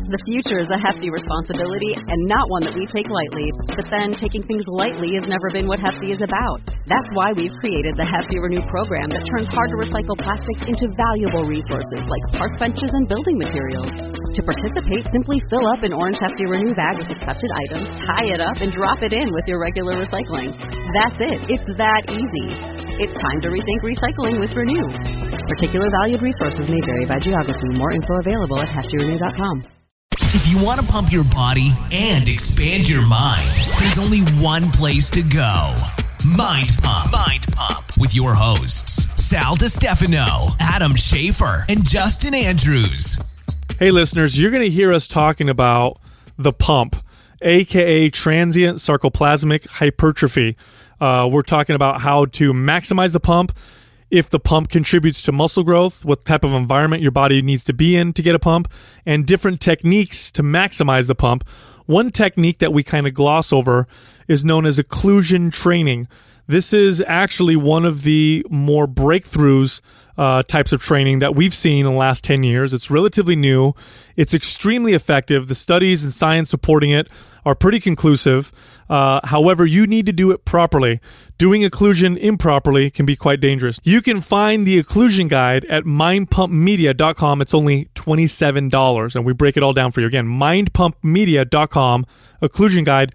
The future is a hefty responsibility and not one that we take lightly. But then taking things lightly has never been what Hefty is about. That's why we've created the Hefty Renew program that turns hard-to-recycle plastics into valuable resources like park benches and building materials. To participate, simply fill up an orange Hefty Renew bag with accepted items, tie it up, and drop it in with your regular recycling. That's it. It's that easy. It's time to rethink recycling with Renew. Particular valued resources may vary by geography. More info available at heftyrenew.com. If you want to pump your body and expand your mind, there's only one place to go. Mind Pump. Mind Pump with your hosts, Sal DiStefano, Adam Schafer, and Justin Andrews. Hey, listeners, you're going to hear us talking about the pump, a.k.a. transient sarcoplasmic hypertrophy. We're talking about how to maximize the pump, if the pump contributes to muscle growth, what type of environment your body needs to be in to get a pump, and different techniques to maximize the pump. One technique that we kind of gloss over is known as occlusion training. This is actually one of the more breakthroughs types of training that we've seen in the last 10 years. It's relatively new. It's extremely effective. The studies and science supporting it are pretty conclusive. However, you need to do it properly. Doing occlusion improperly can be quite dangerous. You can find the occlusion guide at mindpumpmedia.com. It's only $27, and we break it all down for you. Again, mindpumpmedia.com, occlusion guide,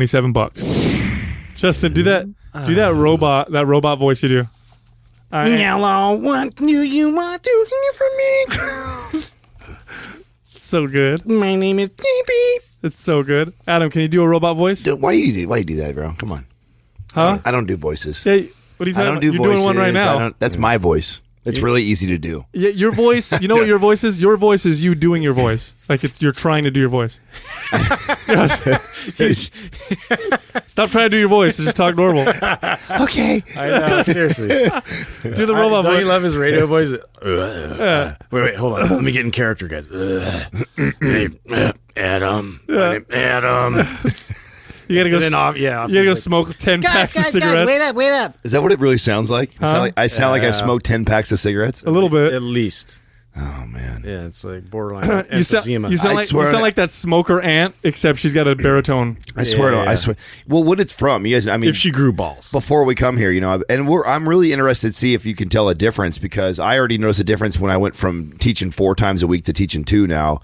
$27. Justin, do that robot voice you do. Hello, what do you want to hear from me? So good. My name is JP. It's so good. Adam, can you do a robot voice? Dude, why do you do that, bro? Come on. Huh? I don't do voices. Hey, what are you talking I don't about? do You're voices. doing one right now. That's my voice. It's really easy to do. Yeah, your voice. You know what your voice is? Your voice is you doing your voice. Like you're trying to do your voice. Stop trying to do your voice. Just talk normal. Okay. I know, seriously. Do the robot voice. Don't you love his radio voice? Wait, hold on. Let me get in character, guys. Hey, Adam. Adam. You gotta go. You gotta go smoke 10 packs of cigarettes. wait up. Is that what it really sounds like? I sound like I've smoked 10 packs of cigarettes? A little bit. At least. Oh, man. Yeah, it's like borderline You sound emphysema. like that smoker ant, except she's got a baritone. I swear. Well, what it's from, you guys, I mean, if she grew balls. Before we come here, and I'm really interested to see if you can tell a difference, because I already noticed a difference when I went from teaching 4 times a week to teaching 2 now.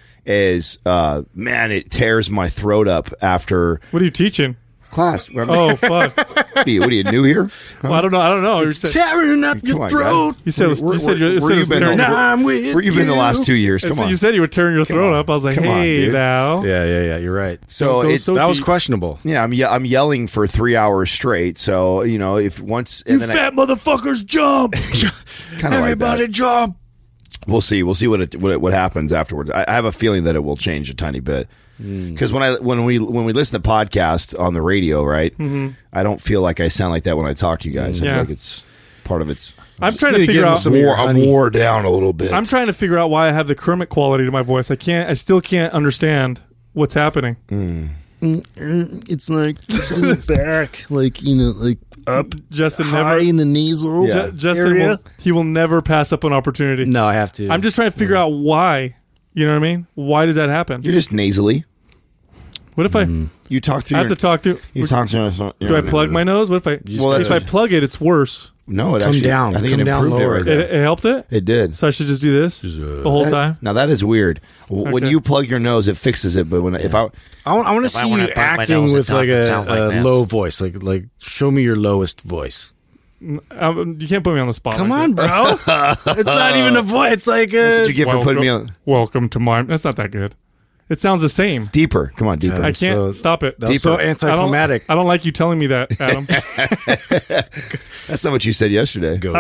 Man, it tears my throat up after What are you teaching? class. Oh, fuck. What are you new here? Well, I don't know. It's tearing up your on, throat. You said it was tearing. I'm with Where you been the last 2 years? Come on. You said you were tearing your throat up. I was like, Come on, hey, dude. now. Yeah. You're right. So That was questionable. yeah, I'm yelling for 3 hours straight. So if once You fat motherfuckers, jump! kind of Everybody jump. We'll see what happens afterwards. I have a feeling that it will change a tiny bit, because when we listen to podcasts on the radio, right? Mm-hmm. I don't feel like I sound like that when I talk to you guys. I feel like it's part of it's. I'm trying to figure out. I'm wore down a little bit. I'm trying to figure out why I have the Kermit quality to my voice. I still can't understand what's happening. It's like it's in the back, like up, Justin high never in the nasal Justin area. will never pass up an opportunity. No, I have to. I'm just trying to figure out why. You know what I mean? Why does that happen? You're just nasally. What if You talk through. I have to talk to? You talk to. Do I plug my nose? What if if I plug it, it's worse. No, it Come actually. down. I think Come it down improved it lower. right there. It helped it. It did. So I should just do this the whole time. Now that is weird. When Okay. you plug your nose, it fixes it. But I want to see you acting with like a low voice. Like show me your lowest voice. You can't put me on the spot. Come like on, bro. It's not even a voice. It's like that's what you get that. for putting me on Welcome to my. That's not that good. It sounds the same. deeper. Come on, deeper. I can't stop it. That's so Deeper. anticlimactic. I don't like you telling me that, Adam. That's not what you said yesterday. Go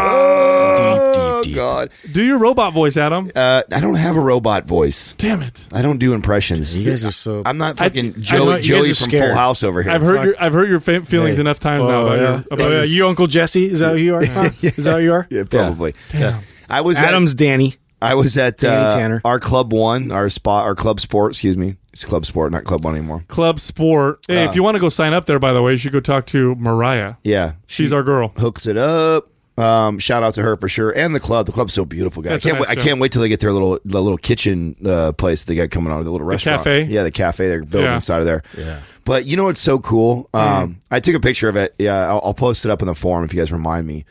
Oh God! Do your robot voice, Adam. I don't have a robot voice. Damn it! I don't do impressions. You guys are so. I'm not fucking I know Joey you guys are from scared. Full House over here. I've hurt your feelings enough times now about your. You Uncle Jesse? Is that who you are? Is that who you are? Yeah, probably. Damn. I was Adam's Danny. I was at Danny Tanner. our Club One, our Club Sport. Excuse me, it's Club Sport, not Club One anymore. Club Sport. Hey, if you want to go sign up there, by the way, you should go talk to Mariah. Yeah, She's our girl. hooks it up. Shout out to her for sure, and the club. The club's so beautiful, guys. That's a nice I can't wait till they get their little kitchen place they got coming on, the little restaurant. cafe? Yeah, the cafe they're building inside of there. Yeah. But you know what's so cool? I took a picture of it. Yeah, I'll post it up in the forum if you guys remind me.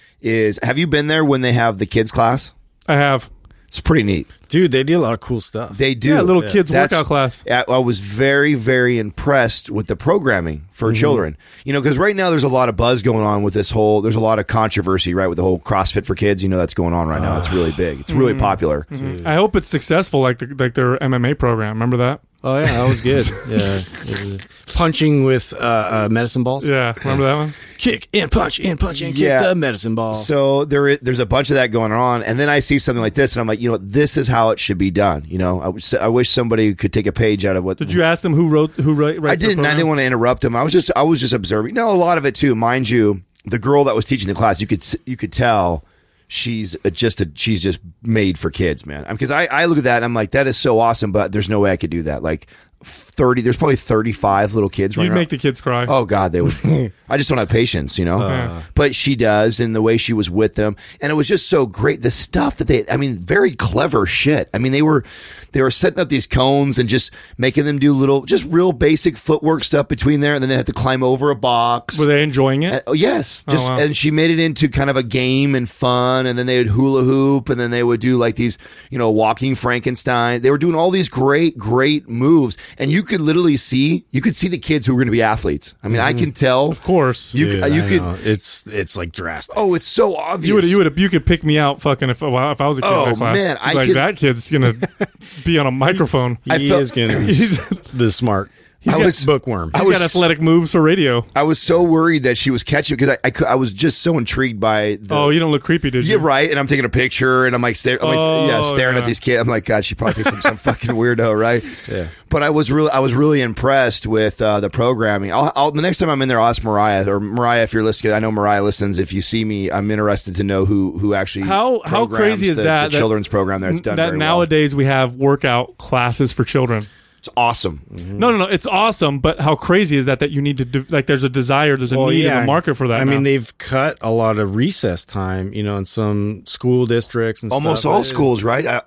Have you been there when they have the kids class? I have. It's pretty neat. Dude, they do a lot of cool stuff. They do. Yeah, little kids That's- workout class. I was very, very impressed with the programming for children. You know, because right now there's a lot of buzz going on with this whole. There's a lot of controversy, right, with the whole CrossFit for kids. You know, that's going on right now. It's really big. It's really popular. I hope it's successful, like their MMA program. Remember that? Oh, yeah, that was good. Yeah. Punching with medicine balls. Yeah, remember that one? Kick and punch and kick the medicine ball. So there's a bunch of that going on, and then I see something like this, and I'm like, you know, this is how it should be done. You know, I wish somebody could take a page out of what. Did you ask them who writes I the didn't. I program? didn't want to interrupt them. I was just observing. No, a lot of it too, mind you. The girl that was teaching the class, you could tell she's just made for kids, man. Because I look at that and I'm like, that is so awesome, but there's no way I could do that. Like 30, there's probably 35 little kids. You'd running make around. the kids cry. Oh God, they would. I just don't have patience, you know. Yeah. But she does, and the way she was with them, and it was just so great. The stuff that very clever shit. I mean, they were setting up these cones and just making them do just real basic footwork stuff between there, and then they had to climb over a box. Were they enjoying it? Oh yes, wow. and she made it into kind of a game and fun, and then they would hula hoop, and then they would do like these, you know, walking Frankenstein. They were doing all these great moves, and you could literally see the kids who were going to be athletes. I mean, I can tell. Of course. You Dude, you I could. know. It's like drastic. Oh, it's so obvious. You could pick me out fucking if I was a kid in that class. Man, I like could- that kid's gonna be on a microphone. I He felt- is going to be the smart. I He's was- bookworm. I He's got athletic moves for radio. I was so worried that she was catching because I was just so intrigued by. Oh, you don't look creepy, did you? Yeah, right. And I'm taking a picture, and I'm like, staring Oh, at these kids. I'm like, God, she probably thinks I'm some fucking weirdo, right? Yeah. But I was really impressed with the programming. The next time I'm in there, I'll ask Mariah, if you're listening. I know Mariah listens. If you see me, I'm interested to know who actually How programs crazy is the that? children's program there. It's done that very nowadays we have workout classes for children. well. It's awesome. No, it's awesome. But how crazy is that you need to do, like? There's a desire, there's a need, and a market for that. I mean, now. they've cut a lot of recess time, you know, in some school districts and Almost stuff. all schools, right? I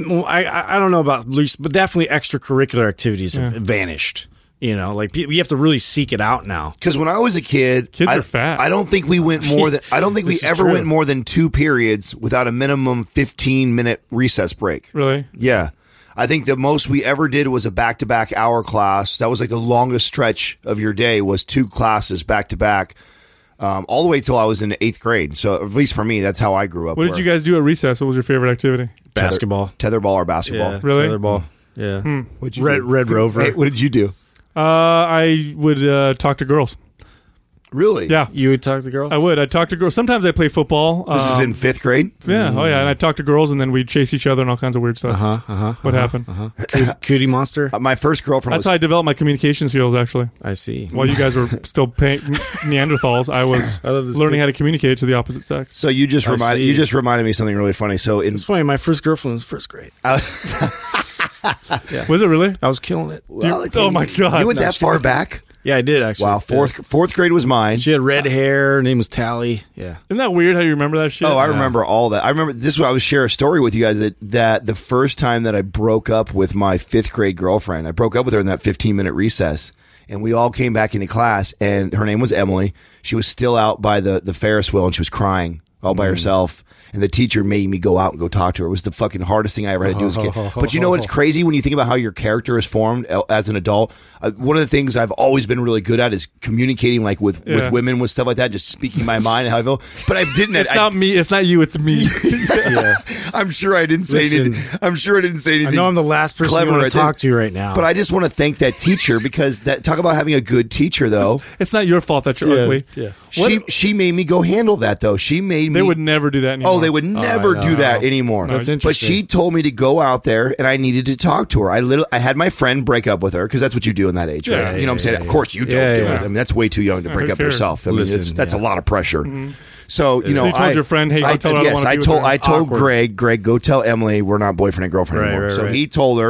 don't know about least, but definitely extracurricular activities have vanished. You know, like you have to really seek it out now. Because when I was a kid, Kids are fat. I don't think we went more than. I don't think we This is ever true. went more than 2 periods without a minimum 15-minute recess break. Really? Yeah. I think the most we ever did was a back-to-back hour class. That was like the longest stretch of your day was 2 classes back-to-back, all the way till I was in 8th grade. So at least for me, that's how I grew up. What did you guys do at recess? What was your favorite activity? Basketball, Tetherball or basketball? yeah, Really? tetherball, yeah. What'd you Red do? Red Rover. Hey, what did you do? I would talk to girls. Really? Yeah, You would talk to girls. I would. I'd talk to girls. Sometimes I play football. This is in 5th grade? Yeah. Oh yeah. And I'd talk to girls, and then we'd chase each other and all kinds of weird stuff. What happened? Cootie Monster. My first girlfriend That's was... how I developed my communication skills. Actually, I see. while you guys were still paying Neanderthals, I was I love this learning pic- how to communicate to the opposite sex. So you just I reminded see. me of something really funny. So in It's funny. My first girlfriend was first grade. Was it really? I was killing it. Oh my God. You went that far back? Yeah, I did actually. Wow, fourth grade was mine. She had red hair. Her name was Tally. Yeah. Isn't that weird how you remember that shit? Oh, I remember all that. I remember this is what I was share a story with you guys that the first time that I broke up with my 5th grade girlfriend, I broke up with her in that 15-minute recess, and we all came back into class, and her name was Emily. She was still out by the Ferris wheel, and she was crying all by herself. And the teacher made me go out and go talk to her. It was the fucking hardest thing I ever had to do as a kid. But you know what's crazy when you think about how your character is formed as an adult? One of the things I've always been really good at is communicating, like with women, with stuff like that, just speaking my mind and how I feel. But I didn't. It's not me. It's not you. It's me. I'm sure I didn't say Listen, anything. I'm sure I didn't say anything. I know I'm the last person clever you want right to talk there. to right now. But I just want to thank that teacher because talk about having a good teacher though. It's not your fault that you're ugly. Yeah. She made me go handle that though. She made me. They would never do that anymore. Oh, they would never do that anymore. That's But interesting. she told me to go out there, and I needed to talk to her. I had my friend break up with her because that's what you do in that age, right? Yeah, You know what I'm saying? yeah, Of course you don't yeah, do yeah. it. I mean, that's way too young to break who up cares? yourself. I mean, Listen, that's a yeah. lot of pressure. So you know, you told your friend, hey, go tell her I don't yes, wanna be with her. I told Awkward. Greg, go tell Emily we're not boyfriend and girlfriend Right, anymore. right, so right. he told her.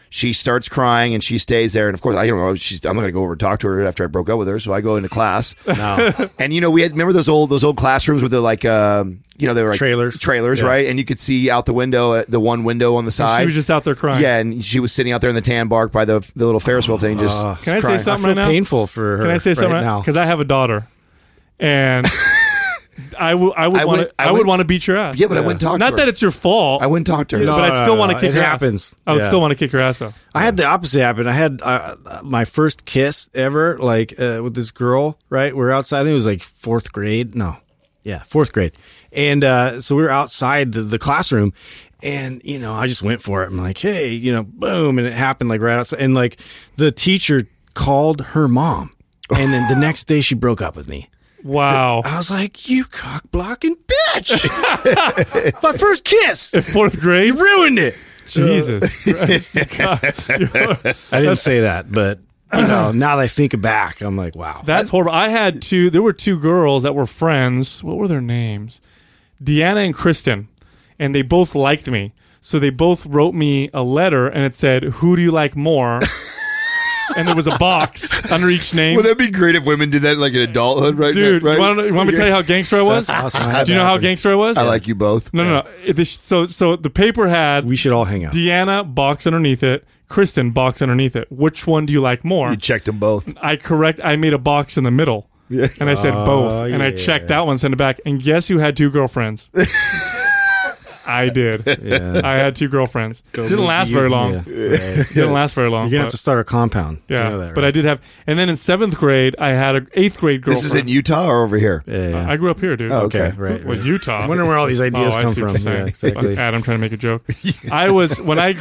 She starts crying and she stays there. And of course, I don't know. I'm not going to go over and talk to her after I broke up with her. So I go into class. No. And we had remember those old classrooms with the like they were like trailers, Yeah. right? And you could see out the window, the one window on the side. She was just out there crying. Yeah, and she was sitting out there in the tan bark by the little Ferris wheel thing. Just Can I say crying. something I right feel now? painful for her. Can I say something right now? Because I have a daughter, and I would want to beat your ass. Yeah, but I wouldn't talk to her. Not that it's your fault. I wouldn't talk to her. but I'd still want to kick it her happens. ass. I would Yeah. still want to kick her ass though. I had the opposite happen. I had my first kiss ever, with this girl. Right, we were outside. I think it was like fourth grade. Fourth grade. And so we were outside the classroom, and I just went for it. I'm like, hey, boom, and it happened like right outside. And like the teacher called her mom, and then the next day she broke up with me. Wow. I was like, you cock blocking bitch! My first kiss. Fourth grade. You ruined it. Jesus Christ. God. I didn't say that, but now that I think back, I'm like, wow. That's horrible. There were two girls that were friends. What were their names? Deanna and Kristen. And they both liked me. So they both wrote me a letter and it said, who do you like more? And there was a box under each name. Would that be great if women did that like in adulthood, right? Dude, right? you want me to tell you how gangster I was? That's awesome. I had Do you know that how happen. gangster I was? I like you both. No. So the paper had We should all hang out. Deanna box underneath it, Kristen box underneath it. Which one do you like more? You checked them both. I made a box in the middle. And I said both. And I checked that one, sent it back. And guess who had two girlfriends? I did. Yeah. I had two girlfriends. Didn't last very long. Yeah. Right. Didn't last very long. You're gonna have but- to start a compound. Yeah, You know that, but right? I did have, and then in 7th grade, I had an 8th grade girlfriend. This is in Utah or over here? Yeah. I grew up here, dude. Oh, okay. Right. Well, Utah. I'm wondering where all these ideas I come see what from. you're saying. Yeah, exactly. Fuck Adam trying to make a joke. I was when I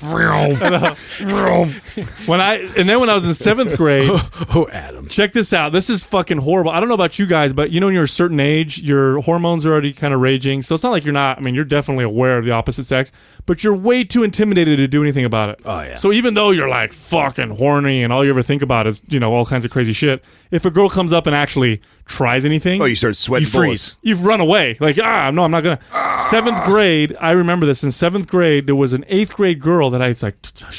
and then when I was in 7th grade. Oh, Adam. Check this out. This is fucking horrible. I don't know about you guys, but when you're a certain age, your hormones are already kind of raging. So it's not like you're not. I mean, you're definitely aware of the opposite sex, but you're way too intimidated to do anything about it. Oh, yeah. So even though you're like fucking horny and all you ever think about is all kinds of crazy shit, if a girl comes up and actually tries anything, Oh, you start sweating You freeze. bullets. you've run away. Like, no, I'm not gonna. 7th grade, I remember this. In 7th grade, there was an 8th grade girl that I was like,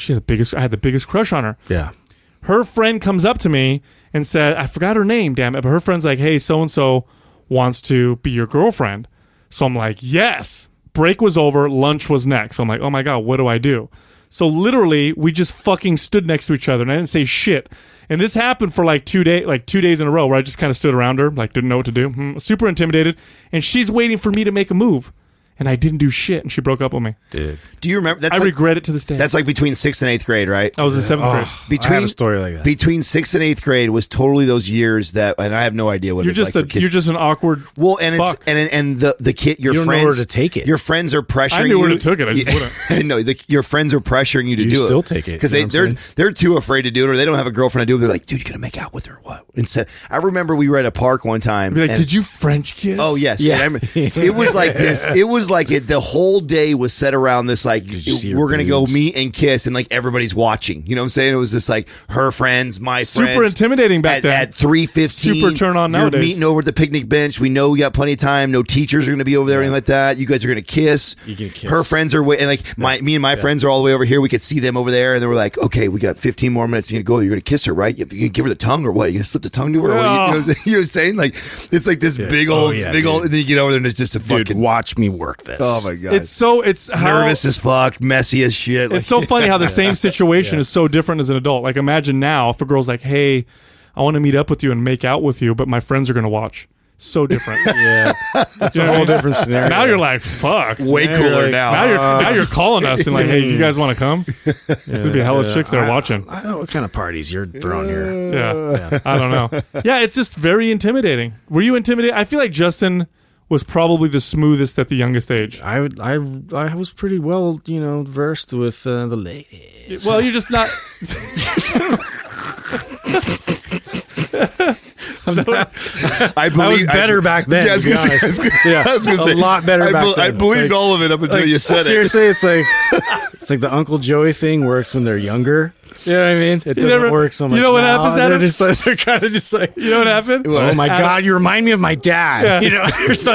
I had the biggest crush on her. Yeah. Her friend comes up to me and said, I forgot her name, damn it. But her friend's like, hey, so-and-so wants to be your girlfriend. So I'm like, yes. Break was over. Lunch was next. So I'm like, oh my God, what do I do? So literally, we just fucking stood next to each other and I didn't say shit. And this happened for like 2 days in a row where I just kind of stood around her, like didn't know what to do. Super intimidated. And she's waiting for me to make a move. And I didn't do shit, and she broke up with me. Dude. Do you remember? That's I like, regret it to this day. That's like between 6th and 8th grade, right? I was in 7th grade. I have a story like that. Between 6th and 8th grade was totally those years that, and I have no idea what You're it's just like for kids. you're just an awkward. Well, and it's fuck. and the kid, your You don't know friends, where to take it. Your friends are pressuring I you. knew where to take it, I just wouldn't. I know your friends are pressuring you to You do it. still take it, because you know what I'm they're too afraid to do it, or they don't have a girlfriend to do it. They're like, dude, you gonna make out with her? Or what? Instead, I remember we were at a park one time. Be like, and- did you French kiss? Oh yes, Yeah. And I remember- it was like this. It was like the whole day was set around this. Like you see her we're gonna go boobs? meet and kiss, and like everybody's watching. You know what I'm saying? It was just like her friends, my Super friends. intimidating back then. At 3:15, Super turn on you're nowadays. meeting over at the picnic bench. We know we got plenty of time. No teachers are gonna be over there or anything like that. You guys are gonna kiss. You can kiss. Her friends are waiting. Like me and my friends are all the way over here. We could see them over there, and they were like, "Okay, we got 15 more minutes. You're gonna go. You're gonna kiss her, right? You gonna give her the tongue or what? You gonna slip the tongue to her? Or what? You know what I'm saying? Like it's like this big old, yeah, big old. dude. And then you get over there, and it's just a Dude, fucking. watch me work this. Oh my god! It's how nervous as fuck, messy as shit. It's so funny how the same situation is so different as an adult. Like imagine now if a girl's like, "Hey, I want to meet up with you and make out with you, but my friends are going to watch." So different. Yeah. That's You know a what I whole mean? different scenario. Now you're like, "Fuck." way Yeah, cooler you're like, now. Now you're calling us and like, "Hey, you guys want to come?" There'd be a hella chicks there watching. I know what kind of parties you're throwing here. Yeah. I don't know. Yeah, it's just very intimidating. Were you intimidated? I feel like Justin was probably the smoothest at the youngest age. I was pretty well, versed with the ladies. Well, you're just not. I was better back then, Yeah, I was to gonna be say, honest. Yeah, I was gonna a say, lot better I back then. I believed Like- all of it up until you said it. Seriously, it's like the Uncle Joey thing works when they're younger. You know what I mean? It doesn't work so much. You know what now. happens, They're Adam? just like they're kind of just like, You know what happened? oh my Adam- god, you remind me of my dad, Yeah. or something.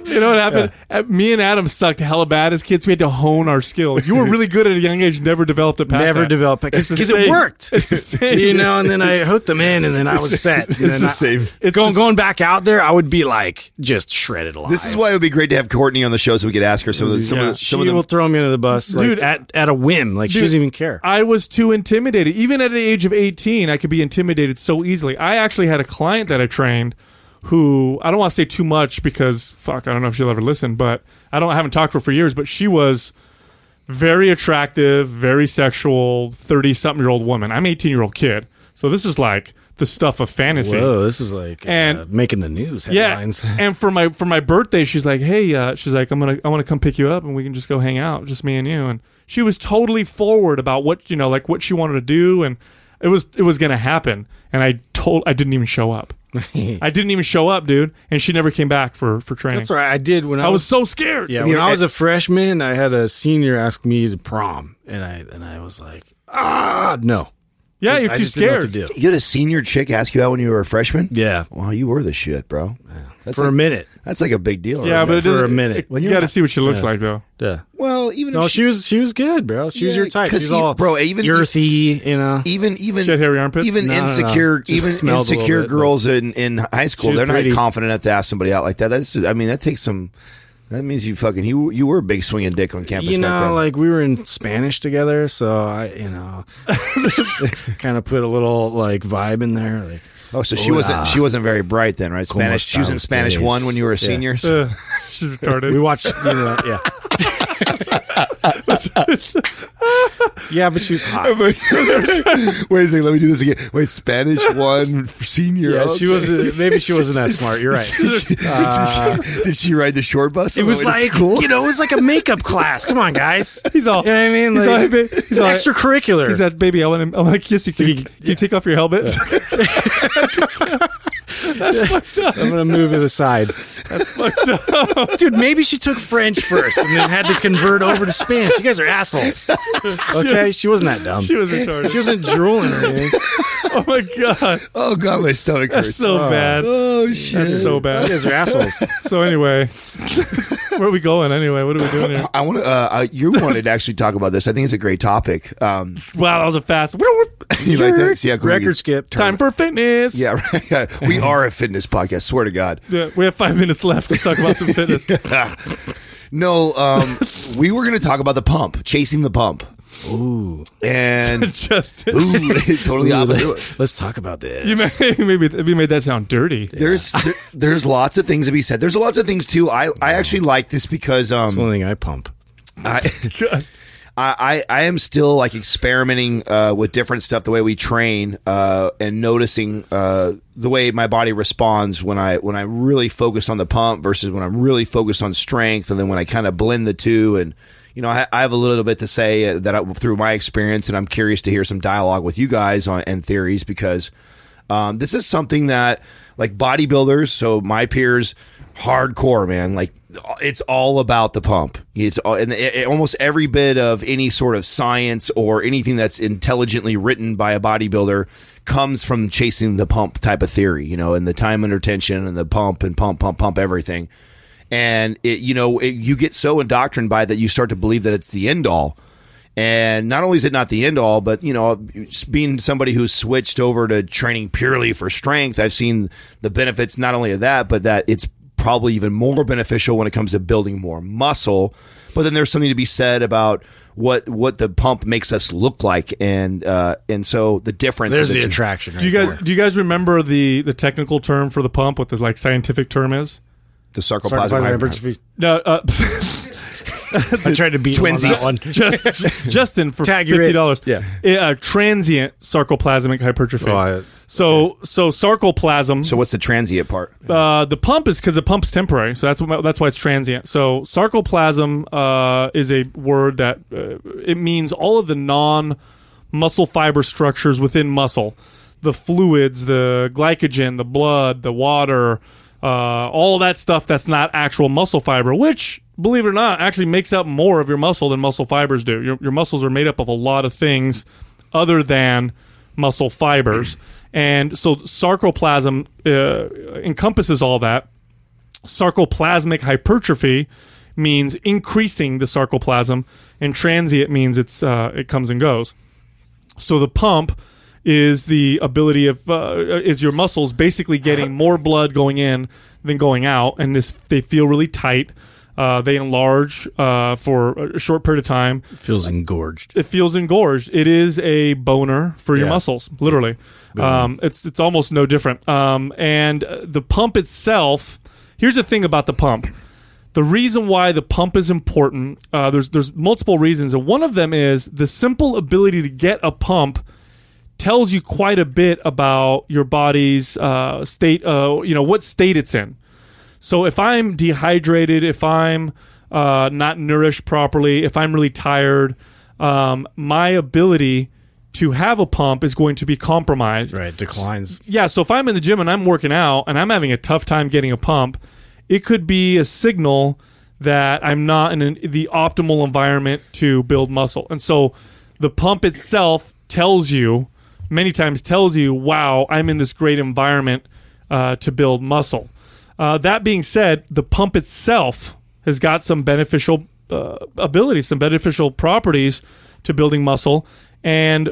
You know what happened? Me and Adam sucked hella bad as kids. We had to hone our skill. You were really good at a young age, never developed it past Never that. developed it because It's the it same. worked. It's the same. You know, and then I hooked them in, and then I was set. And It's then the same. Going back out there, I would be like just shredded alive. This is why it would be great to have Courtney on the show so we could ask her some of the she will throw me under the bus, like, Dude, at a whim. Like she doesn't even care. I was too intimidated. Even at the age of 18, I could be intimidated so easily. I actually had a client that I trained who, I don't want to say too much because, fuck, I don't know if she'll ever listen, but I haven't talked to her for years, but she was very attractive, very sexual, 30-something-year-old woman. I'm an 18-year-old kid. So this is like the stuff of fantasy. Whoa, this is like And- making the news headlines. Yeah, and for my birthday, she's like, "Hey," she's like, I want to come pick you up, and we can just go hang out, just me and you." And she was totally forward about what like what she wanted to do, and it was going to happen. And I didn't even show up. I didn't even show up, dude. And she never came back for training. That's right. I did when I was so scared. Yeah, when I was a freshman, I had a senior ask me to prom, and I was like, no. Yeah, you're I too just didn't know what scared. to do. You had a senior chick ask you out when you were a freshman? Yeah, Wow, you were the shit, bro. That's for like, a minute. That's like a big deal. Yeah, right but there. it doesn't, a minute. You got to see what she looks like, though. Yeah. Well, even No, if she was good, bro. She was Yeah, your type. 'cause She's you- all bro, even- earthy, you know. even She had hairy armpits? even No, no, no. insecure Just even smells a little insecure bit, girls in high school, was they're not pretty. confident enough to ask somebody out like that. That takes some. That means you fucking you were a big swinging dick on campus. You back know, then. like we were in Spanish together, so I, kind of put a little like vibe in there. Like, oh, so she wasn't very bright then, right? Spanish. She was in están Spanish ustedes? 1 when you were a Yeah. senior. She's retarded. we watched, yeah. Yeah, but she was hot. Wait a second, let me do this again. Wait, Spanish 1 for senior. Yeah, okay. she wasn't. Maybe she wasn't that smart. You're right. Did she ride the short bus? It was like it was like a makeup class. Come on, guys. He's all. You know what I mean? He's Like, all, he's all extracurricular. He said, "Baby, I want to kiss you. Can you take off your helmet?" I'm gonna move it aside. Dude, maybe she took French first and then had to convert over to Spanish. You guys are assholes. Okay, she wasn't that dumb. She was retarded. She wasn't drooling or anything. Oh my god, Oh god, my stomach hurts. that's so bad. Oh shit. That's so You bad. guys are assholes. So anyway, where are we going anyway? What are we doing here? I want to. You wanted to actually talk about this. I think it's a great topic. Wow, that was a fast. You like that? Yeah, cool. Record skip. Time for fitness. Yeah, right. We are a fitness podcast. Swear to God. Yeah, we have 5 minutes left. Let's talk about some fitness. No, we were going to talk about the pump, chasing the pump. Ooh. And Just totally opposite. Let's talk about this. you made that sound dirty. There's lots of things to be said. There's lots of things too. I actually like this because It's the only thing I pump. God. I am still like experimenting with different stuff, the way we train, and noticing the way my body responds when I really focus on the pump versus when I'm really focused on strength, and then when I kind of blend the two. And you know, I have a little bit to say through my experience, and I'm curious to hear some dialogue with you guys and theories, because this is something that like bodybuilders, so my peers, hardcore, man, like it's all about the pump. It's all, and almost every bit of any sort of science or anything that's intelligently written by a bodybuilder comes from chasing the pump type of theory, you know, and the time under tension and the pump and pump everything. And you get so indoctrined by that, you start to believe that it's the end all. And not only is it not the end all, but, you know, being somebody who's switched over to training purely for strength, I've seen the benefits not only of that, but that it's probably even more beneficial when it comes to building more muscle. But then there's something to be said about what the pump makes us look like, and so the difference. There's the attraction. Right Do you guys remember the technical term for the pump? What the like scientific term is? The sarcoplasmic hypertrophy. No, I tried to beat him on that one. Justin for Tag, you're $50. Yeah. Transient sarcoplasmic hypertrophy. Oh, so sarcoplasm. So what's the transient part? The pump is because the pump's temporary, so that's why it's transient. So sarcoplasm is a word that it means all of the non-muscle fiber structures within muscle, the fluids, the glycogen, the blood, the water, all that stuff that's not actual muscle fiber, which, believe it or not, actually makes up more of your muscle than muscle fibers do. Your muscles are made up of a lot of things other than muscle fibers. And so sarcoplasm encompasses all that. Sarcoplasmic hypertrophy means increasing the sarcoplasm, and transient means it comes and goes. So the pump is the ability of is your muscles basically getting more blood going in than going out, and they feel really tight. They enlarge for a short period of time. It feels engorged. It feels engorged. It is a boner for your muscles, literally. It's almost no different. And the pump itself, here's the thing about the pump. The reason why the pump is important, there's multiple reasons, and one of them is the simple ability to get a pump tells you quite a bit about your body's state, what state it's in. So if I'm dehydrated, if I'm not nourished properly, if I'm really tired, my ability to have a pump is going to be compromised. Right, declines. Yeah, so if I'm in the gym and I'm working out and I'm having a tough time getting a pump, it could be a signal that I'm not in the optimal environment to build muscle. And so the pump itself many times tells you, wow, I'm in this great environment to build muscle. That being said, the pump itself has got some beneficial abilities, some beneficial properties to building muscle. And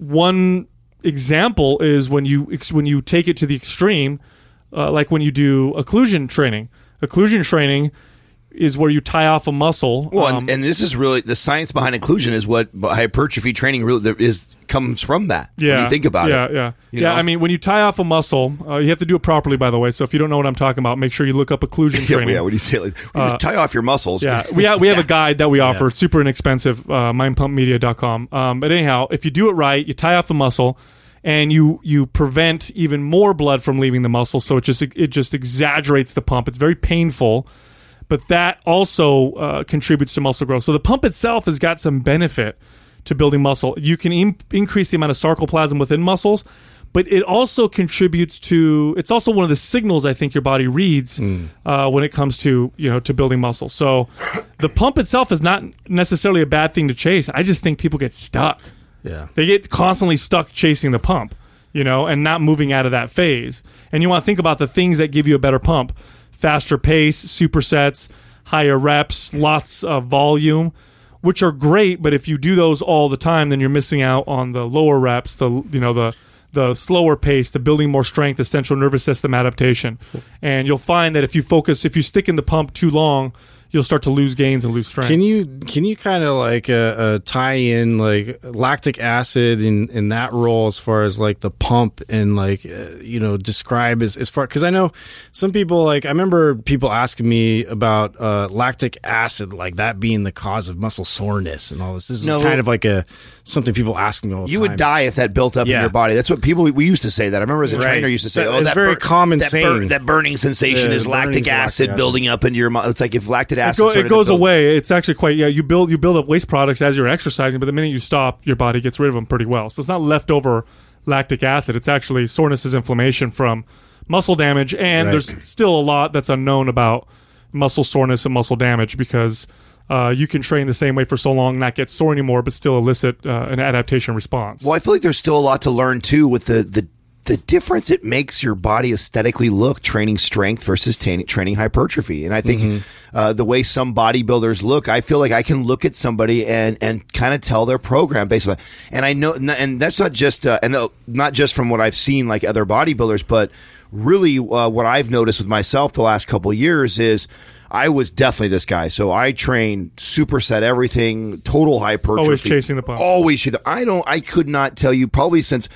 one example is when you take it to the extreme, like when you do occlusion training. Occlusion training is where you tie off a muscle. Well, and this is really the science behind occlusion is what hypertrophy training really comes from that. Yeah, when you think about it. Yeah. You know? I mean, when you tie off a muscle, you have to do it properly, by the way. So if you don't know what I'm talking about, make sure you look up occlusion training. Yeah, when you say just tie off your muscles. Yeah, we have a guide that we offer. It's super inexpensive, mindpumpmedia.com. But anyhow, if you do it right, you tie off the muscle, and you prevent even more blood from leaving the muscle, so it just exaggerates the pump. It's very painful, but that also contributes to muscle growth. So the pump itself has got some benefit to building muscle. You can increase the amount of sarcoplasm within muscles, but it also contributes to. It's also one of the signals I think your body reads when it comes to to building muscle. So the pump itself is not necessarily a bad thing to chase. I just think people get stuck. Yeah, they get constantly stuck chasing the pump, and not moving out of that phase. And you want to think about the things that give you a better pump: faster pace, supersets, higher reps, lots of volume, which are great. But if you do those all the time, then you're missing out on the lower reps, the slower pace, the building more strength, the central nervous system adaptation. And you'll find that if you stick in the pump too long, you'll start to lose gains and lose strength. Can you kind of like tie in like lactic acid in that role as far as like the pump and like describe as far, because I know some people, like I remember people asking me about lactic acid, like that being the cause of muscle soreness and all this. This is kind of like something people ask me all the time. You would die if that built up in your body. That's what we used to say that. I remember as a trainer used to say, it's very common saying. That burning sensation is lactic acid building up into your muscle. It's like if lactic acid it goes away. It's actually quite you build up waste products as you're exercising, but the minute you stop, your body gets rid of them pretty well. So it's not leftover lactic acid. It's actually soreness is inflammation from muscle damage, and there's still a lot that's unknown about muscle soreness and muscle damage because you can train the same way for so long, not get sore anymore, but still elicit an adaptation response. Well, I feel like there's still a lot to learn too with the difference it makes your body aesthetically look training strength versus training hypertrophy. And I think the way some bodybuilders look, I feel like I can look at somebody and kind of tell their program based on that. And I know, and that's not just not just from what I've seen like other bodybuilders, but really what I've noticed with myself the last couple of years is I was definitely this guy. So I trained superset everything, total hypertrophy. Always chasing the pump. I could not tell you probably since,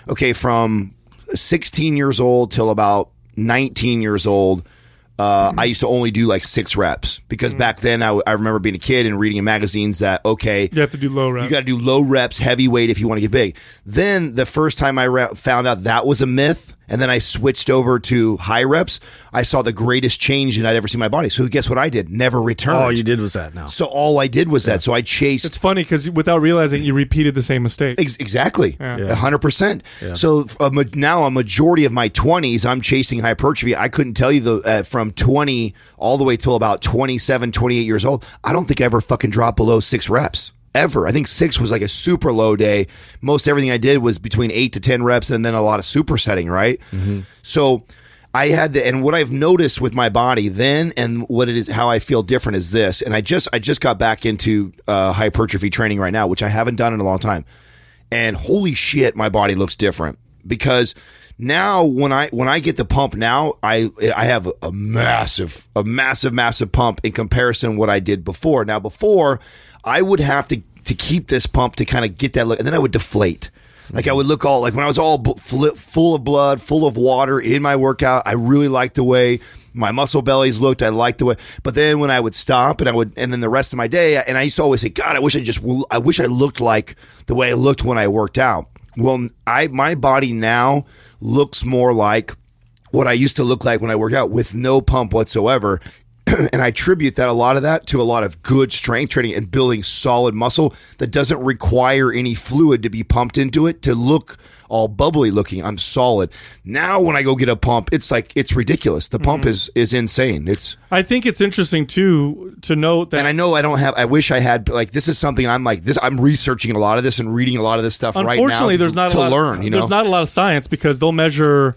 from 16 years old till about 19 years old, I used to only do like 6 reps because back then I remember being a kid and reading in magazines that, you have to do low reps. You got to do low reps, heavyweight if you want to get big. Then the first time I found out that was a myth, and then I switched over to high reps, I saw the greatest change I'd ever seen in my body. So guess what I did? Never returned. All you did was that now. So all I did was that. So I chased. It's funny because without realizing, you repeated the same mistake. Exactly. 100%. Yeah. So now a majority of my 20s, I'm chasing hypertrophy. I couldn't tell you from 20 all the way till about 27, 28 years old, I don't think I ever fucking dropped below 6 reps. Ever. I think 6 was like a super low day. Most everything I did was between 8 to 10 reps and then a lot of supersetting, right? Mm-hmm. So I had and what I've noticed with my body then and what it is, how I feel different is this. And I just got back into hypertrophy training right now, which I haven't done in a long time. And holy shit, my body looks different because now when I get the pump now, I have a massive pump in comparison to what I did before. Now before I would have to keep this pump to kind of get that look, and then I would deflate. Like I would look all like when I was all full of blood, full of water in my workout. I really liked the way my muscle bellies looked. I liked the way, but then when I would stop and then the rest of my day, and I used to always say, God, I wish I looked like the way I looked when I worked out. Well, my body now looks more like what I used to look like when I worked out with no pump whatsoever. And I attribute that a lot to a lot of good strength training and building solid muscle that doesn't require any fluid to be pumped into it to look all bubbly looking. I'm solid. Now when I go get a pump, it's ridiculous. The pump is insane. I think it's interesting too to note that, and I know I wish I had, like, this is something I'm like this. I'm researching a lot of this and reading a lot of this stuff right now. Unfortunately, there's not a lot learn. There's not a lot of science because they'll measure.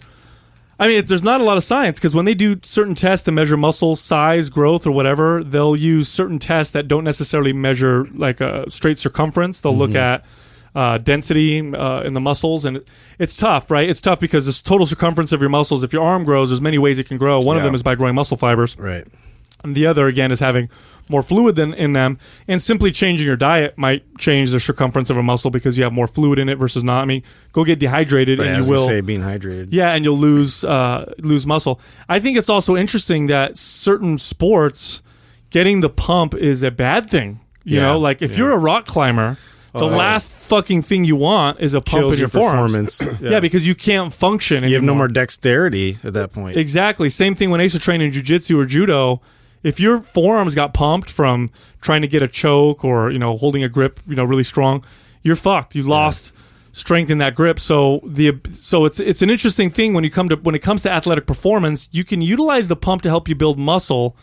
I mean, there's not a lot of science because when they do certain tests to measure muscle size, growth, or whatever, they'll use certain tests that don't necessarily measure like a straight circumference. They'll look at density in the muscles, and it's tough, right? It's tough because this total circumference of your muscles, if your arm grows, there's many ways it can grow. One of them is by growing muscle fibers. Right. And the other, again, is having more fluid in them. And simply changing your diet might change the circumference of a muscle because you have more fluid in it versus not. I mean, go get dehydrated and you will. Being hydrated. Yeah, and you'll lose muscle. I think it's also interesting that certain sports, getting the pump is a bad thing. You know, like if you're a rock climber, the last fucking thing you want is a pump in your forearms. Yeah, because you can't function anymore. You have no more dexterity at that point. Exactly. Same thing when I used to train in jiu-jitsu or judo. If your forearms got pumped from trying to get a choke or, holding a grip, really strong, you're fucked. You lost strength in that grip. So it's an interesting thing when it comes to athletic performance. You can utilize the pump to help you build muscle,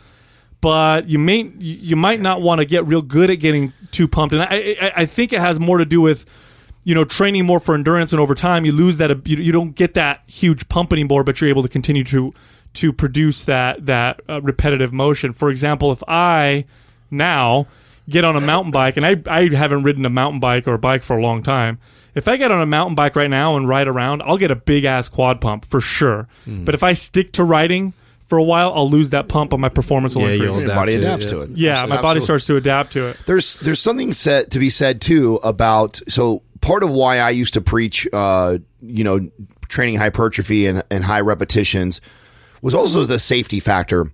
but you might not want to get real good at getting too pumped. And I think it has more to do with training more for endurance, and over time you lose that. You don't get that huge pump anymore, but you're able to continue to produce that repetitive motion. For example, if I now get on a mountain bike, and I haven't ridden a mountain bike or a bike for a long time. If I get on a mountain bike right now and ride around, I'll get a big ass quad pump for sure. But if I stick to riding for a while, I'll lose that pump and my performance will increase. Your body adapts to it. Yeah, my body starts to adapt to it. There's something to be said too about, so part of why I used to preach training hypertrophy and high repetitions was also the safety factor.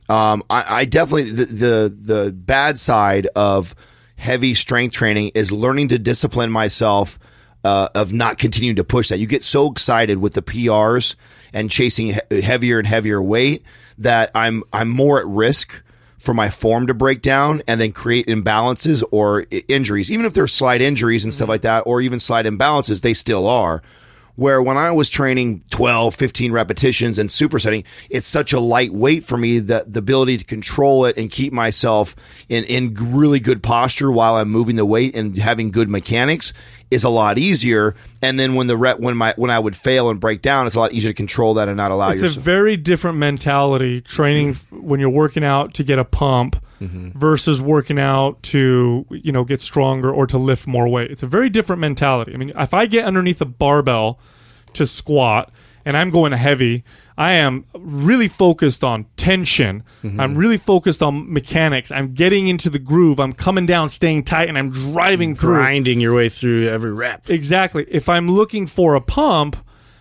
I definitely, the bad side of heavy strength training is learning to discipline myself of not continuing to push that. You get so excited with the PRs and chasing heavier and heavier weight that I'm more at risk for my form to break down and then create imbalances or injuries. Even if they're slight injuries and stuff like that, or even slight imbalances, they still are. Where when I was training 12, 15 repetitions and supersetting, it's such a light weight for me that the ability to control it and keep myself in really good posture while I'm moving the weight and having good mechanics is a lot easier. And then when I would fail and break down, it's a lot easier to control that and not allow yourself. It's a very different mentality training when you're working out to get a pump versus working out to get stronger or to lift more weight. It's a very different mentality. I mean, if I get underneath a barbell to squat and I'm going heavy, I am really focused on tension. I'm really focused on mechanics. I'm getting into the groove. I'm coming down, staying tight, and I'm driving through. Grinding your way through every rep. Exactly. If I'm looking for a pump,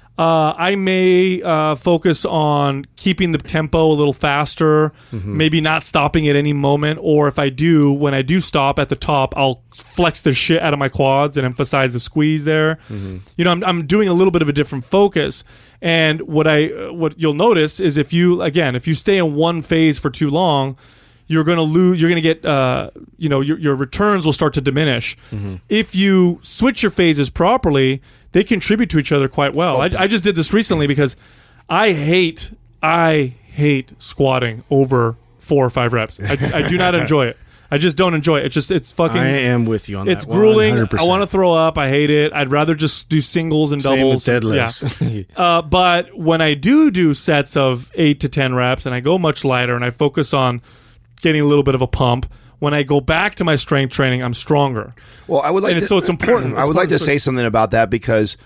I may focus on keeping the tempo a little faster, maybe not stopping at any moment, or if I do, when I do stop at the top, I'll flex the shit out of my quads and emphasize the squeeze there. I'm doing a little bit of a different focus. And what you'll notice is if you stay in one phase for too long, you're going to lose. You're going to get, your returns will start to diminish. If you switch your phases properly, they contribute to each other quite well. I just did this recently because I hate squatting over 4 or 5 reps. I do not enjoy it. I just don't enjoy it. It's fucking. I am with you on that. It's grueling. 100%. I want to throw up. I hate it. I'd rather just do singles and Same doubles. with deadlifts. Yeah. But when I do sets of 8 to 10 reps and I go much lighter and I focus on getting a little bit of a pump, when I go back to my strength training, I'm stronger. Well, I would like so it's important. I would like to say something about that because,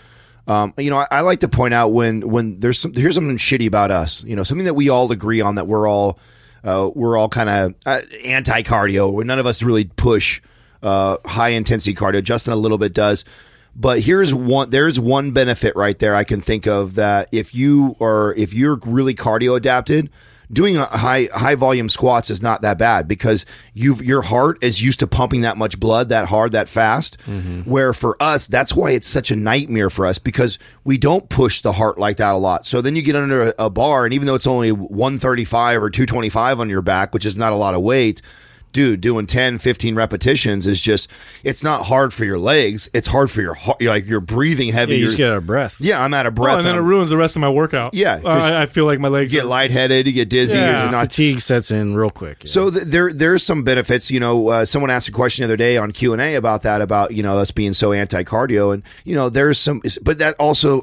I like to point out when here's something shitty about us. Something that we all agree on, that we're all kind of anti-cardio, where none of us really push high intensity cardio. Justin a little bit does. But there's one benefit right there I can think of, that if you're really cardio adapted, doing a high volume squats is not that bad, because your heart is used to pumping that much blood that hard, that fast. Where for us, that's why it's such a nightmare for us, because we don't push the heart like that a lot. So then you get under a bar, and even though it's only 135 or 225 on your back, which is not a lot of weight, dude, doing 10, 15 repetitions is just, it's not hard for your legs. It's hard for your heart. You're breathing heavy. You just get out of breath. Yeah, I'm out of breath. And then it ruins the rest of my workout. Yeah. I feel like my legs You get lightheaded, you get dizzy. Yeah. You're not. Fatigue sets in real quick. Yeah. So there's some benefits. Someone asked a question the other day on Q&A about that, about, us being so anti-cardio. And, there's some, but that also,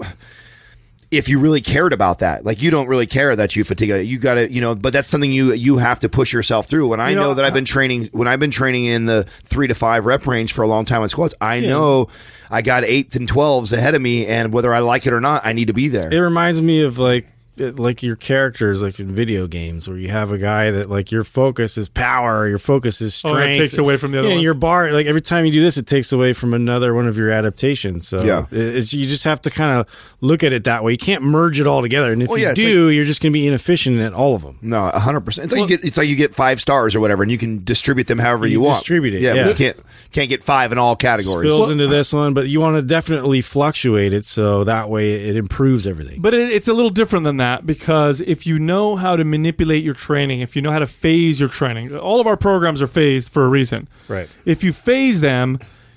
if you really cared about that, like, you don't really care that you fatigue, you got to, but that's something you have to push yourself through. When I know that I've been training in the 3 to 5 rep range for a long time with squats, I know I got 8s and 12s ahead of me, and whether I like it or not, I need to be there. It reminds me of like your characters, like in video games, where you have a guy that, like, your focus is power, your focus is strength. it takes away from the other and ones. your bar, like, every time you do this, it takes away from another one of your adaptations. So Yeah. you just have to kind of look at it that way. You can't merge it all together, and if Well, yeah, you it's do, you're just going to be inefficient at all of them. No, 100%. It's like you get 5 stars or whatever, and you can distribute them however you want. Distribute it, Yeah, yeah. but you can't get 5 in all categories. Spills into this one, but you want to definitely fluctuate it so that way it improves everything. But it's a little different than that, because if you know how to manipulate your training, if you know how to phase your training, all of our programs are phased for a reason. Right. If you phase them,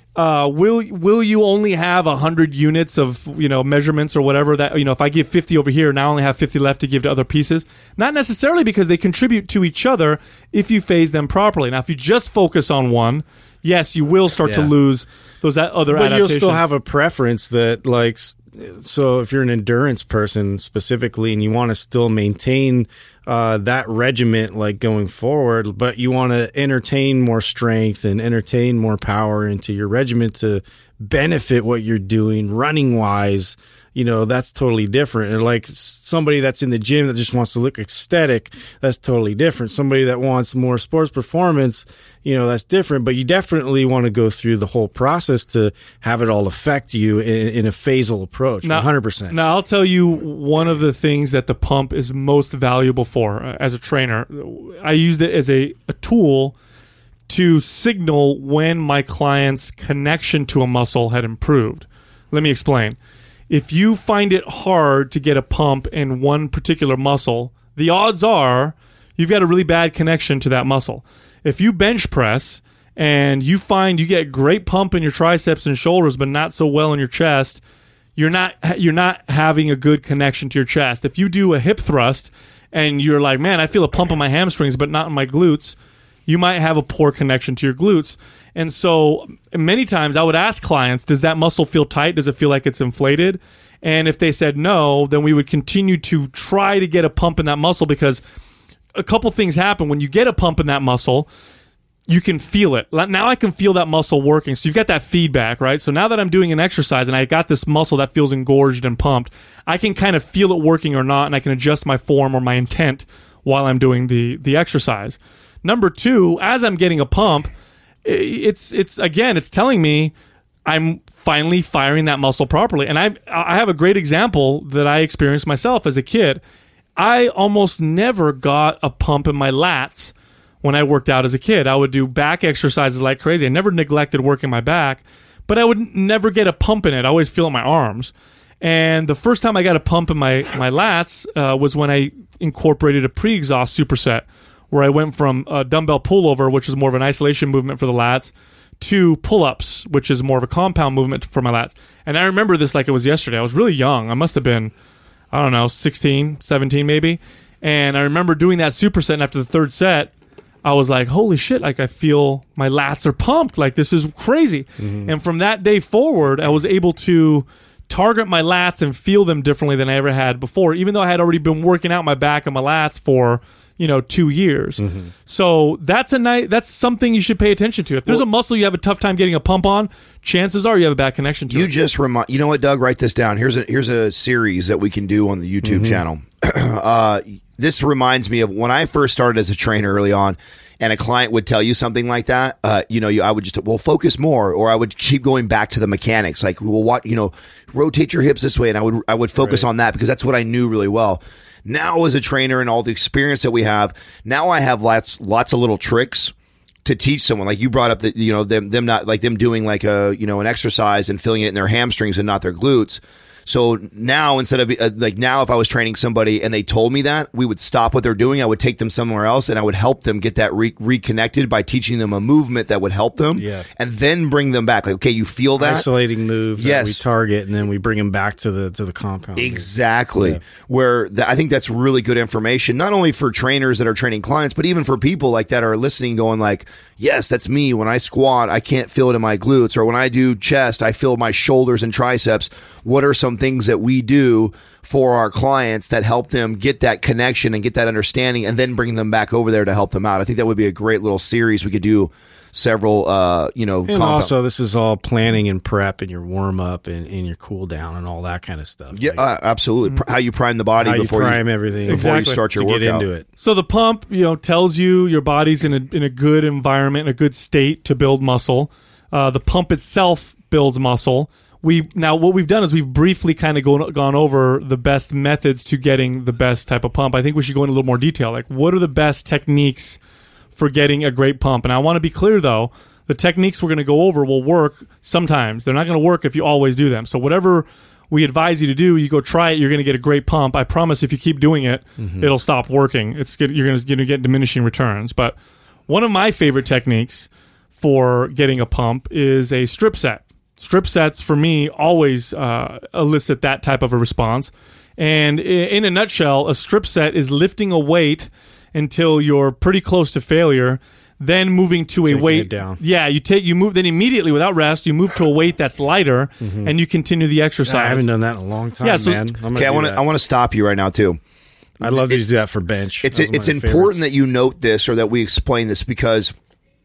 will you only have 100 units of measurements or whatever that if I give 50 over here, now I only have 50 left to give to other pieces? Not necessarily, because they contribute to each other if you phase them properly. Now, if you just focus on one, yes, you will start to lose those other But adaptations. you'll still have a preference that, like, so if you're an endurance person specifically and you want to still maintain that regiment, like, going forward, but you want to entertain more strength and entertain more power into your regiment to benefit what you're doing running wise, that's totally different. And like somebody that's in the gym that just wants to look aesthetic, that's totally different. Somebody that wants more sports performance, that's different. But you definitely want to go through the whole process to have it all affect you in a phasal approach. 100%. Now, I'll tell you one of the things that the pump is most valuable for as a trainer. I used it as a tool to signal when my client's connection to a muscle had improved. Let me explain. If you find it hard to get a pump in one particular muscle, the odds are you've got a really bad connection to that muscle. If you bench press and you find you get great pump in your triceps and shoulders, but not so well in your chest, you're not having a good connection to your chest. If you do a hip thrust and you're like, man, I feel a pump in my hamstrings, but not in my glutes, you might have a poor connection to your glutes. And so many times I would ask clients, does that muscle feel tight? Does it feel like it's inflated? And if they said no, then we would continue to try to get a pump in that muscle, because a couple things happen. When you get a pump in that muscle, you can feel it. Now I can feel that muscle working. So you've got that feedback, right? So now that I'm doing an exercise and I got this muscle that feels engorged and pumped, I can kind of feel it working or not, and I can adjust my form or my intent while I'm doing the exercise. Number 2, as I'm getting a pump, it's telling me I'm finally firing that muscle properly. And I have a great example that I experienced myself as a kid. I almost never got a pump in my lats when I worked out as a kid. I would do back exercises like crazy. I never neglected working my back, but I would never get a pump in it. I always feel it in my arms. And the first time I got a pump in my lats was when I incorporated a pre-exhaust superset, where I went from a dumbbell pullover, which is more of an isolation movement for the lats, to pull-ups, which is more of a compound movement for my lats. And I remember this like it was yesterday. I was really young. I must have been, 16, 17 maybe. And I remember doing that superset, and after the third set, I was like, holy shit, like I feel my lats are pumped. Like this is crazy. And from that day forward, I was able to target my lats and feel them differently than I ever had before, even though I had already been working out my back and my lats for 2 years. So that's something you should pay attention to. If there's a muscle you have a tough time getting a pump on, chances are you have a bad connection to it. You just remind. You know what, Doug? Write this down. Here's a series that we can do on the YouTube channel. This reminds me of when I first started as a trainer early on, and a client would tell you something like that. I would just focus more, or I would keep going back to the mechanics. Like, rotate your hips this way, and I would focus on that because that's what I knew really well. Now, as a trainer and all the experience that we have, now I have lots of little tricks to teach someone. Like you brought up that, them not like them doing like an exercise and feeling it in their hamstrings and not their glutes. So now, instead of if I was training somebody and they told me that, we would stop what they're doing. I would take them somewhere else and I would help them get that reconnected by teaching them a movement that would help them, and then bring them back. Like, okay, you feel that isolating move that we target, and then we bring them back to the compound. Exactly. Where I think that's really good information, not only for trainers that are training clients, but even for people like that are listening, going like, yes, that's me. When I squat, I can't feel it in my glutes, or when I do chest, I feel my shoulders and triceps. What are some things that we do for our clients that help them get that connection and get that understanding, and then bring them back over there to help them out? I think that would be a great little series. We could do several, and also this is all planning and prep and your warm up and your cool down and all that kind of stuff. Yeah, absolutely. How you prime the body before everything before you start your workout. Get into it. So the pump, tells you your body's in a good environment, a good state to build muscle. The pump itself builds muscle. What we've done is we've briefly kind of gone over the best methods to getting the best type of pump. I think we should go into a little more detail. Like, what are the best techniques for getting a great pump? And I want to be clear, though, the techniques we're going to go over will work sometimes. They're not going to work if you always do them. So whatever we advise you to do, you go try it, you're going to get a great pump. I promise if you keep doing it, it'll stop working. You're going to get diminishing returns. But one of my favorite techniques for getting a pump is a strip set. Strip sets, for me, always elicit that type of a response. And in a nutshell, a strip set is lifting a weight until you're pretty close to failure, then moving to a weight down. Yeah, you move, then immediately without rest, you move to a weight that's lighter, and you continue the exercise. I haven't done that in a long time, man. Okay, I want to stop you right now too. I'd love to do that for bench. It's important that you note this, or that we explain this, because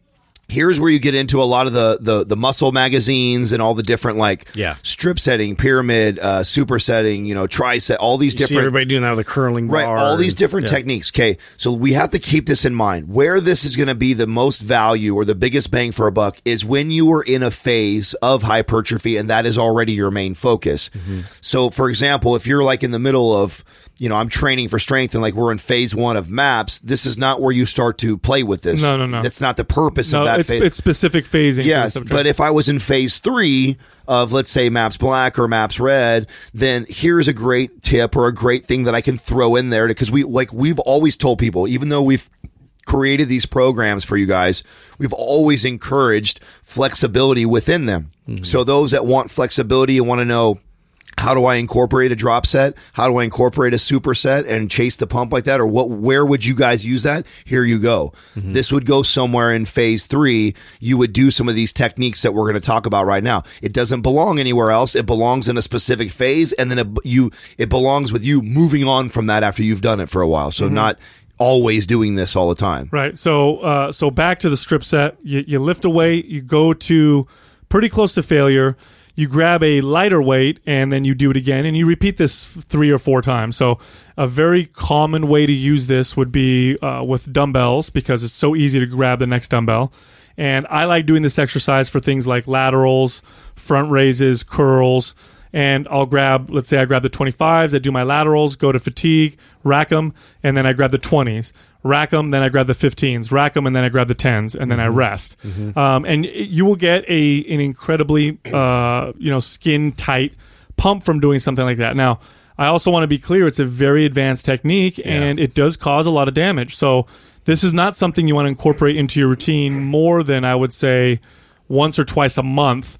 here's where you get into a lot of the muscle magazines and all the different strip setting, pyramid, supersetting, tricep, all these different. See everybody doing that with a curling bar. Right, all these different techniques. Okay, so we have to keep this in mind. Where this is going to be the most value or the biggest bang for a buck is when you are in a phase of hypertrophy, and that is already your main focus. So, for example, if you're like in the middle of, I'm training for strength and like we're in phase 1 of MAPS, this is not where you start to play with this. No. That's not the purpose of that phase. It's specific phasing. Yes, but if I was in phase 3 of, let's say, MAPS Black or MAPS Red, then here's a great tip or a great thing that I can throw in there, because we've always told people, even though we've created these programs for you guys, we've always encouraged flexibility within them. So those that want flexibility and want to know, how do I incorporate a drop set? How do I incorporate a superset and chase the pump like that? Or where would you guys use that? Here you go. This would go somewhere in phase 3. You would do some of these techniques that we're going to talk about right now. It doesn't belong anywhere else. It belongs in a specific phase, and then it belongs with you moving on from that after you've done it for a while. So not always doing this all the time. Right. So back to the strip set. You lift a weight. You go to pretty close to failure. You grab a lighter weight, and then you do it again, and you repeat this 3 or 4 times. So a very common way to use this would be with dumbbells, because it's so easy to grab the next dumbbell. And I like doing this exercise for things like laterals, front raises, curls, and let's say I grab the 25s, I do my laterals, go to fatigue, rack them, and then I grab the 20s. Rack them, then I grab the 15s. Rack them, and then I grab the 10s, and then I rest. And you will get an incredibly, skin tight pump from doing something like that. Now, I also want to be clear: it's a very advanced technique, and it does cause a lot of damage. So this is not something you want to incorporate into your routine more than, I would say, once or twice a month.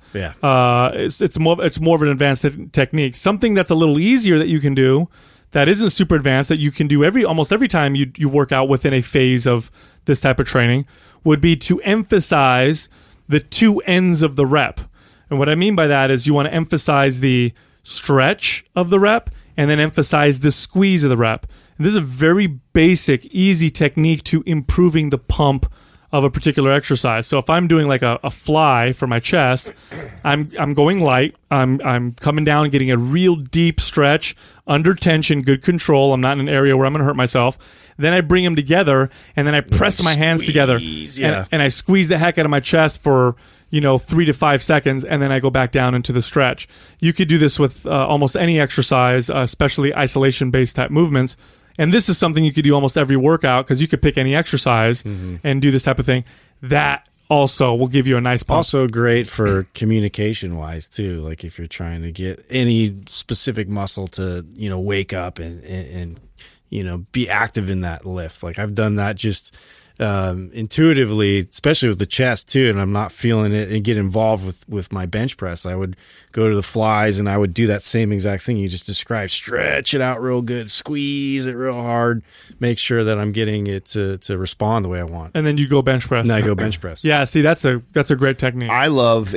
It's more of an advanced technique. Something that's a little easier that you can do, that isn't super advanced, that you can do almost every time you work out within a phase of this type of training would be to emphasize the two ends of the rep. And what I mean by that is you want to emphasize the stretch of the rep and then emphasize the squeeze of the rep. And this is a very basic, easy technique to improving the pump of a particular exercise. So if I'm doing like a fly for my chest, I'm going light. I'm coming down and getting a real deep stretch under tension, good control. I'm not in an area where I'm going to hurt myself. Then I bring them together and then I press my hands together and I squeeze the heck out of my chest for 3 to 5 seconds, and then I go back down into the stretch. You could do this with almost any exercise, especially isolation-based type movements. And this is something you could do almost every workout because you could pick any exercise and do this type of thing. That also will give you a nice pump. Also great for communication-wise, too. Like if you're trying to get any specific muscle to, wake up and be active in that lift. Like I've done that just intuitively, especially with the chest too, and I'm not feeling it and get involved with my bench press. I would go to the flies and I would do that same exact thing you just described. Stretch it out real good, squeeze it real hard, make sure that I'm getting it to respond the way I want. And then you go bench press. And I go bench press. Yeah, see, that's a great technique. I love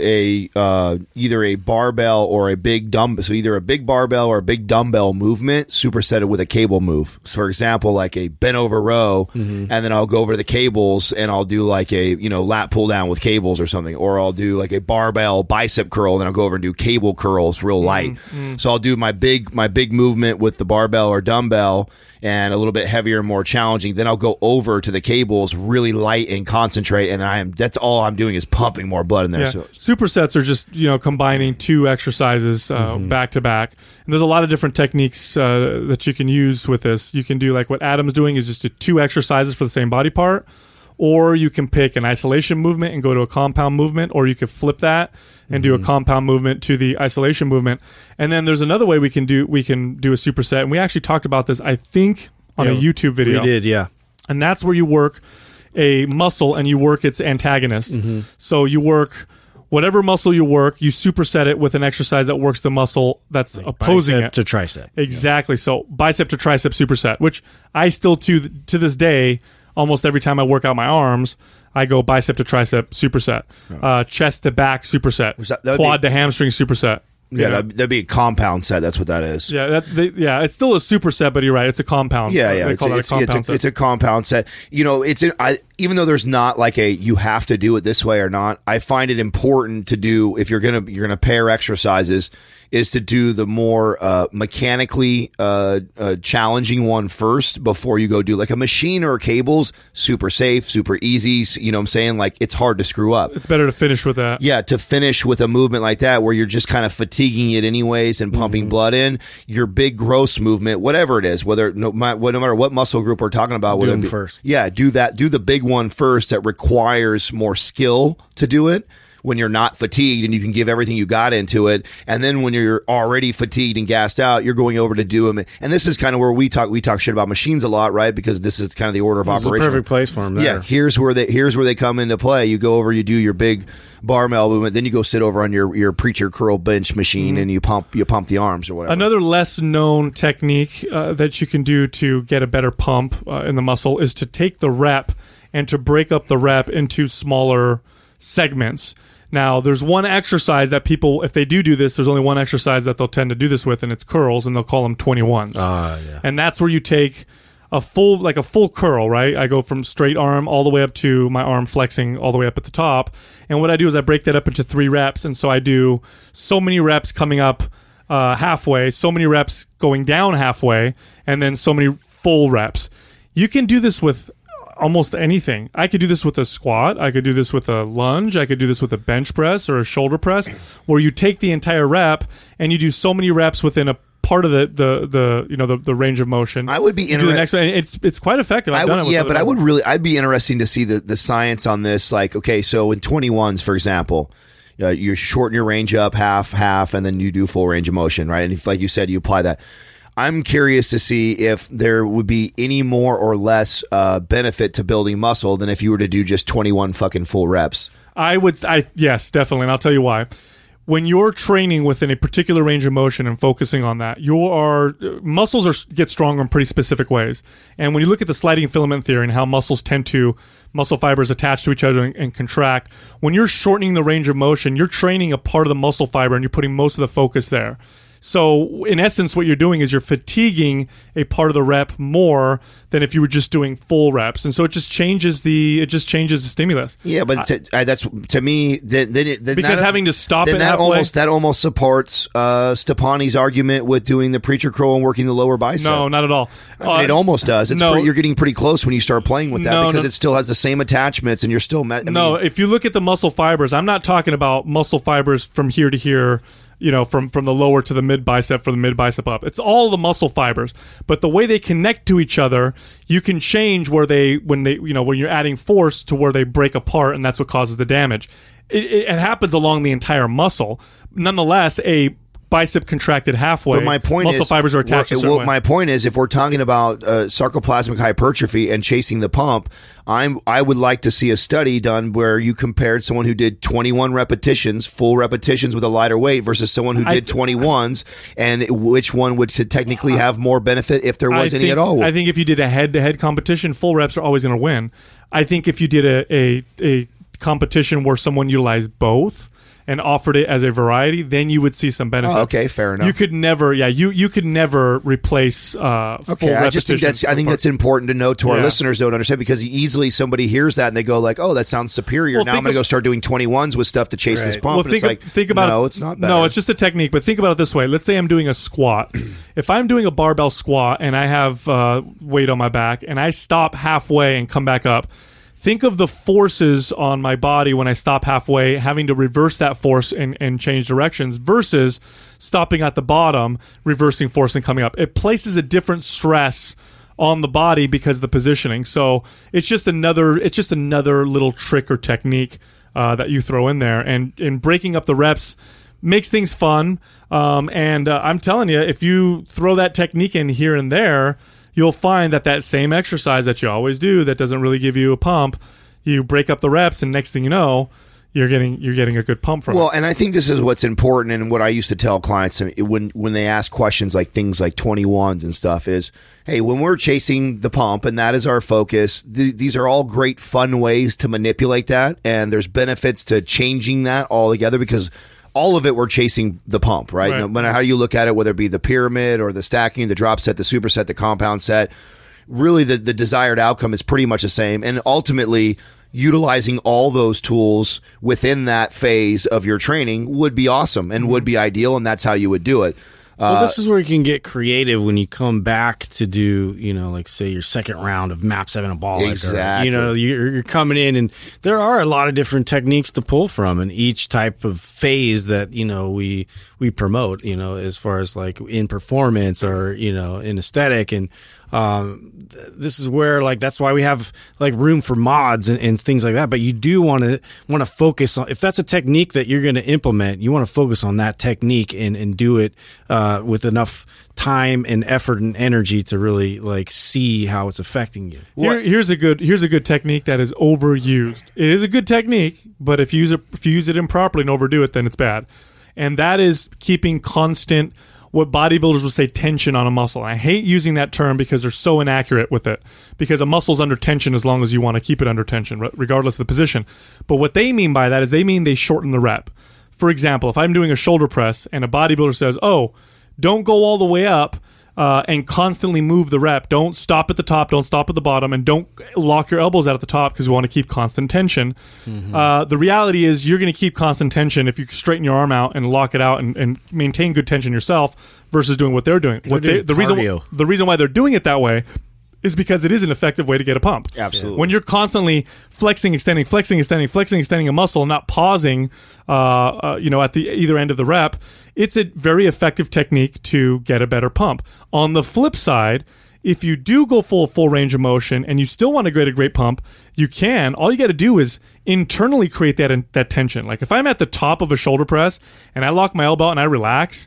either a barbell or a big dumbbell. So either a big barbell or a big dumbbell movement supersetted with a cable move. So for example, like a bent over row, and then I'll go over to the cables and I'll do like a lat pull down with cables or something, or I'll do like a barbell bicep curl and then I'll go over and do cable curls real light. So I'll do my big movement with the barbell or dumbbell and a little bit heavier, more challenging. Then I'll go over to the cables really light and concentrate, and that's all I'm doing is pumping more blood in there. Yeah. So Supersets are just combining two exercises back to back. And there's a lot of different techniques that you can use with this. You can do like what Adam's doing is just do 2 exercises for the same body part, or you can pick an isolation movement and go to a compound movement, or you could flip that and do a compound movement to the isolation movement. And then there's another way we can do a superset, and we actually talked about this, I think, on a YouTube video. We did, yeah. And that's where you work a muscle and you work its antagonist. So you work whatever muscle you work, you superset it with an exercise that works the muscle that's like opposing bicep it. to tricep. Exactly. So bicep to tricep superset, which I still to this day, almost every time I work out my arms, I go bicep to tricep superset, chest to back superset, quad to hamstring superset. Yeah, that'd be a compound set. That's what that is. Yeah, it's still a superset, but you're right. It's a compound. Yeah. They call that a compound set. It's a compound set. Even though there's not like you have to do it this way or not, I find it important to do if you're gonna pair exercises, is to do the more mechanically challenging one first before you go do like a machine or cables. Super safe, super easy. You know what I'm saying? Like it's hard to screw up. It's better to finish with that. Yeah, to finish with a movement like that where you're just kind of fatiguing it anyways and pumping blood in. Your big gross movement, whatever it is, no matter what muscle group we're talking about, do them first. Yeah, do that. Do the big one first that requires more skill to do it. When you're not fatigued and you can give everything you got into it. And then when you're already fatigued and gassed out, you're going over to do them. And this is kind of where we talk shit about machines a lot, right? Because this is kind of the order of operation. It's a perfect place for them there. Yeah, here's where they come into play. You go over, you do your big barbell movement, then you go sit over on your preacher curl bench machine and you pump the arms or whatever. Another less known technique that you can do to get a better pump in the muscle is to take the rep and to break up the rep into smaller segments. Now, there's one exercise that people, if they do this, there's only one exercise that they'll tend to do this with, and it's curls, and they'll call them 21s. Yeah. And that's where you take a full curl, right? I go from straight arm all the way up to my arm flexing all the way up at the top. And what I do is I break that up into 3 reps. And so I do so many reps coming up halfway, so many reps going down halfway, and then so many full reps. You can do this with almost anything. I could do this with a squat. I could do this with a lunge. I could do this with a bench press or a shoulder press, where you take the entire rep and you do so many reps within a part of the range of motion. I would be interested. It's quite effective. I'd be interesting to see the science on this. Like, okay, so in 21s, for example, you shorten your range up half, and then you do full range of motion, right? And if, like you said, you apply that. I'm curious to see if there would be any more or less benefit to building muscle than if you were to do just 21 fucking full reps. Yes, definitely. And I'll tell you why. when you're training within a particular range of motion and focusing on that, your muscles get stronger in pretty specific ways. And when you look at the sliding filament theory and how muscle fibers attach to each other and contract, when you're shortening the range of motion, you're training a part of the muscle fiber and you're putting most of the focus there. So in essence, what you're doing is you're fatiguing a part of the rep more than if you were just doing full reps, and so it just changes the stimulus. Yeah, but that's to me. Then because having to stop it halfway, that almost supports Stepani's argument with doing the preacher curl and working the lower bicep. No, not at all. It almost does. You're getting pretty close when you start playing with that because it still has the same attachments, and you're still if you look at the muscle fibers, I'm not talking about muscle fibers from here to here. From the lower to the mid bicep, from the mid bicep up. It's all the muscle fibers, but the way they connect to each other, you can change when you're adding force to where they break apart, and that's what causes the damage. It happens along the entire muscle. Nonetheless, a bicep contracted halfway. But my point muscle fibers are attached. My point is, if we're talking about sarcoplasmic hypertrophy and chasing the pump, I would like to see a study done where you compared someone who did 21 repetitions, full repetitions with a lighter weight, versus someone who did 21s, and which one would technically have more benefit if there was any at all. I think if you did a head-to-head competition, full reps are always going to win. I think if you did a competition where someone utilized both and offered it as a variety, then you would see some benefit. Oh, okay, fair enough. You could never, you could never replace full repetitions. I think that's important to note to our listeners don't understand, because easily somebody hears that and they go like, "Oh, that sounds superior." Now I'm going to go start doing 21s with stuff to chase this pump. Well, think about it's not better. No, it's just a technique. But think about it this way: let's say I'm doing a squat. If I'm doing a barbell squat and I have weight on my back and I stop halfway and come back up. Think of the forces on my body when I stop halfway, having to reverse that force and change directions versus stopping at the bottom, reversing force and coming up. It places a different stress on the body because of the positioning. So it's just another little trick or technique that you throw in there. And in breaking up the reps makes things fun. And I'm telling you, if you throw that technique in here and there, you'll find that same exercise that you always do that doesn't really give you a pump, you break up the reps, and next thing you know, you're getting a good pump from it. Well, and I think this is what's important, and what I used to tell clients when they ask questions like things like 21s and stuff is, hey, when we're chasing the pump and that is our focus, these are all great fun ways to manipulate that, and there's benefits to changing that altogether because all of it, we're chasing the pump, right? No matter how you look at it, whether it be the pyramid or the stacking, the drop set, the superset, the compound set, really the desired outcome is pretty much the same. And ultimately, utilizing all those tools within that phase of your training would be awesome and would be ideal, and that's how you would do it. Well, this is where you can get creative when you come back to do, like say your second round of MAP 7 anabolic. Exactly. Or, you're coming in, and there are a lot of different techniques to pull from in each type of phase that, we promote, as far as like in performance or, in aesthetic. And this is where that's why we have room for mods and things like that. But you do want to focus on, if that's a technique that you're going to implement, you want to focus on that technique and do it with enough time and effort and energy to really see how it's affecting you. Here's a good technique that is overused. It is a good technique, but if you use it improperly and overdo it, then it's bad. And that is keeping constant, what bodybuilders would say, tension on a muscle. And I hate using that term because they're so inaccurate with it. Because a muscle's under tension as long as you want to keep it under tension, regardless of the position. But what they mean by that is they shorten the rep. For example, if I'm doing a shoulder press and a bodybuilder says, "Oh, don't go all the way up and constantly move the rep. Don't stop at the top, don't stop at the bottom, and don't lock your elbows out at the top because we want to keep constant tension." Mm-hmm. The reality is you're going to keep constant tension if you straighten your arm out and lock it out and maintain good tension yourself versus doing what they're doing. The reason why they're doing it that way is because it is an effective way to get a pump. Absolutely. When you're constantly flexing, extending a muscle, and not pausing, at the either end of the rep, it's a very effective technique to get a better pump. On the flip side, if you do go full range of motion and you still want to get a great pump, you can. All you got to do is internally create that tension. Like if I'm at the top of a shoulder press and I lock my elbow out and I relax,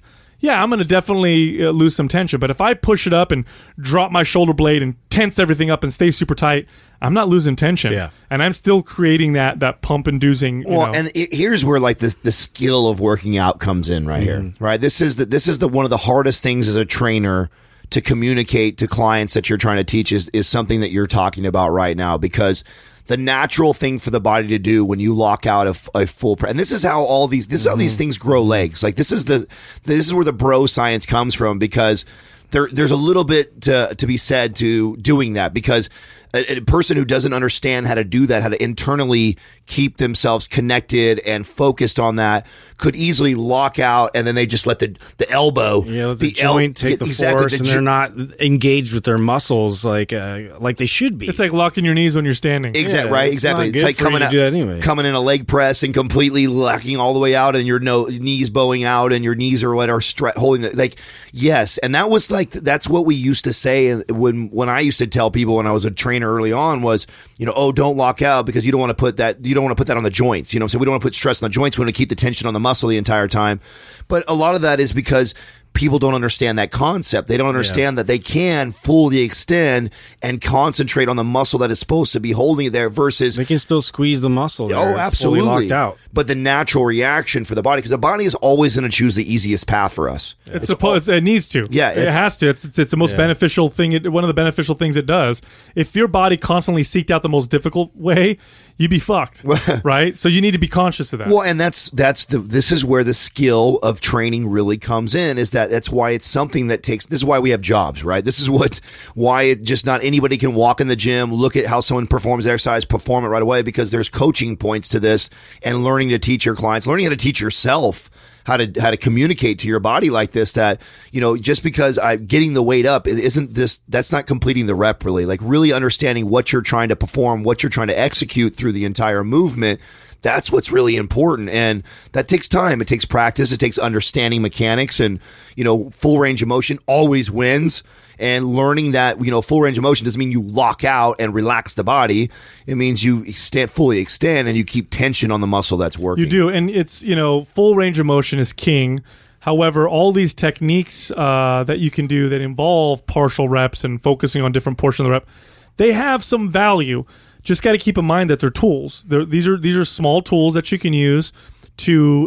yeah, I'm going to definitely lose some tension. But if I push it up and drop my shoulder blade and tense everything up and stay super tight, I'm not losing tension. Yeah. And I'm still creating that pump-inducing. And here's where like the skill of working out comes in right here. Right. This is the one of the hardest things as a trainer to communicate to clients that you're trying to teach is something that you're talking about right now, because the natural thing for the body to do when you lock out a full and this is how all these things grow legs. Like this is where the bro science comes from, because there's a little bit to be said to doing that, because a person who doesn't understand how to do that, how to internally keep themselves connected and focused on that, could easily lock out, and then they just let the elbow, let the joint take the force, and they're not engaged with their muscles like they should be. It's like locking your knees when you're standing. Exactly, Yeah, right. it's Exactly. not It's good like for you to do that anyway. coming in a leg press and completely locking all the way out, and your knees bowing out, and your knees are holding it. Like, yes, and that was like that's what we used to say when I used to tell people when I was a trainer early on was, don't lock out because you don't want to put that on the joints. So we don't want to put stress on the joints. We want to keep the tension on the muscle the entire time. But a lot of that is because people don't understand that concept. They don't understand that they can fully extend and concentrate on the muscle that is supposed to be holding it there versus they can still squeeze the muscle there. Oh, absolutely. Fully locked out. But the natural reaction for the body, because the body is always going to choose the easiest path for us. It needs to. Yeah, it has to. It's the most beneficial thing. One of the beneficial things it does. If your body constantly seeked out the most difficult way, you'd be fucked, right? So you need to be conscious of that. Well, and this is where the skill of training really comes in. That's why it's something that takes. This is why we have jobs, right? This is why it just not anybody can walk in the gym, look at how someone performs exercise, perform it right away, because there's coaching points to this, and learning to teach your clients, learning how to teach yourself how to communicate to your body like this, that, just because I'm getting the weight up, that's not completing the rep really. Like really understanding what you're trying to perform, what you're trying to execute through the entire movement. That's what's really important. And that takes time. It takes practice. It takes understanding mechanics, and, full range of motion always wins. And learning that, full range of motion doesn't mean you lock out and relax the body. It means you fully extend and you keep tension on the muscle that's working. You do. And it's, full range of motion is king. However, all these techniques that you can do that involve partial reps and focusing on different portions of the rep, they have some value. Just got to keep in mind that they're tools. These are small tools that you can use to,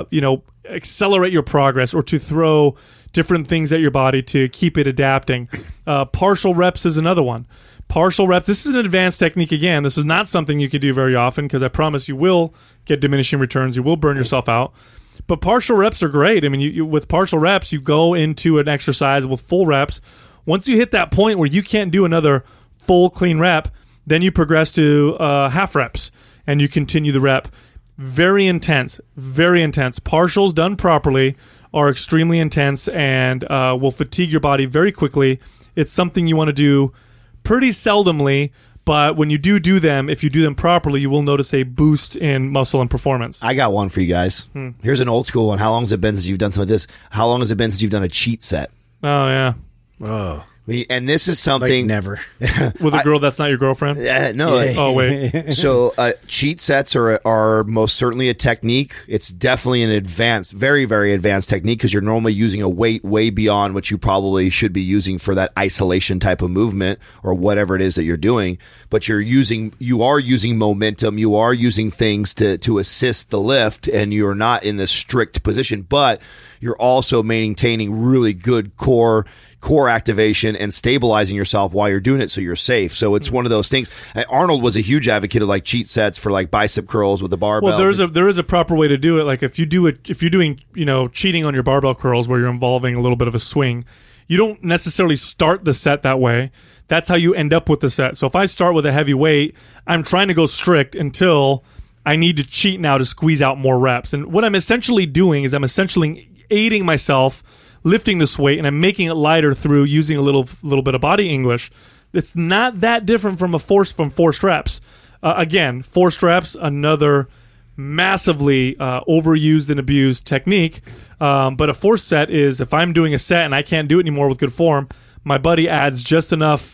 accelerate your progress or to throw different things at your body to keep it adapting. Partial reps is another one. Partial reps, this is an advanced technique again. This is not something you can do very often, because I promise you will get diminishing returns. You will burn yourself out. But partial reps are great. I mean, you with partial reps, you go into an exercise with full reps. Once you hit that point where you can't do another full clean rep, then you progress to half reps and you continue the rep. Very intense, very intense. Partials done properly are extremely intense and will fatigue your body very quickly. It's something you want to do pretty seldomly, but when you do them, if you do them properly, you will notice a boost in muscle and performance. I got one for you guys. Here's an old school one. How long has it been since you've done some of this? How long has it been since you've done a cheat set? Oh, yeah. Oh. And this is something... Like never. With a girl that's not your girlfriend? No. Oh, wait. So cheat sets are most certainly a technique. It's definitely an advanced, very, very advanced technique, because you're normally using a weight way beyond what you probably should be using for that isolation type of movement or whatever it is that you're doing. But you are using momentum. You are using things to assist the lift, and you're not in this strict position, but you're also maintaining really good core activation and stabilizing yourself while you're doing it, so you're safe. So it's one of those things. Arnold was a huge advocate of like cheat sets for like bicep curls with the barbell. Well, there is a proper way to do it. Like if you're doing cheating on your barbell curls where you're involving a little bit of a swing, you don't necessarily start the set that way. That's how you end up with the set. So if I start with a heavy weight, I'm trying to go strict until I need to cheat now to squeeze out more reps. And what I'm essentially doing is I'm essentially aiding myself lifting this weight, and I'm making it lighter through using a little bit of body English. It's not that different from forced reps. Again, forced reps, another massively overused and abused technique. But a forced set is if I'm doing a set and I can't do it anymore with good form, my buddy adds just enough,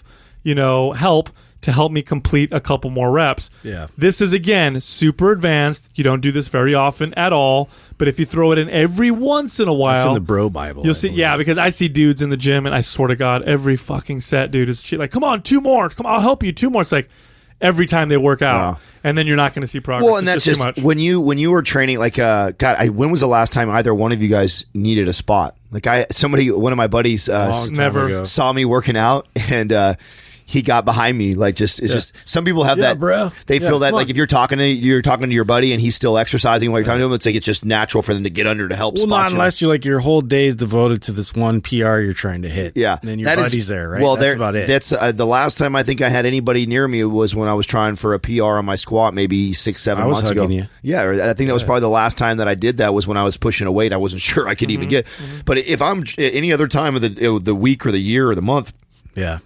help to help me complete a couple more reps. Yeah. This is, again, super advanced. You don't do this very often at all, But if you throw it in every once in a while, It's in the bro Bible. you'll I see. believe. Yeah, because I see dudes in the gym, and I swear to God, every fucking set, dude, is like, come on, 2 more. Come on, I'll help you. 2 more. It's like every time they work out, Wow. and then you're not going to see progress. Well, and It's that's too just much. when you were training. Like, when was the last time either one of you guys needed a spot? Like, one of my buddies Long time never. ago. saw me working out, and he got behind me. Like, just some people have Yeah, that. bro. They Yeah, feel that come like on. if you're talking to your buddy and he's still exercising while you're talking to him, it's like it's just natural for them to get under to help. Well, spot not you. unless you're like your whole day is devoted to this one PR you're trying to hit. Yeah, And then your that is- buddy's there, right? Well, That's about it. That's the last time I think I had anybody near me was when I was trying for a PR on my squat, maybe 6-7 I was months ago. hugging you. Yeah, I think that was probably the last time that I did that was when I was pushing a weight I wasn't sure I could Mm-hmm. even get. But if I'm any other time of the week or the year or the month, yeah.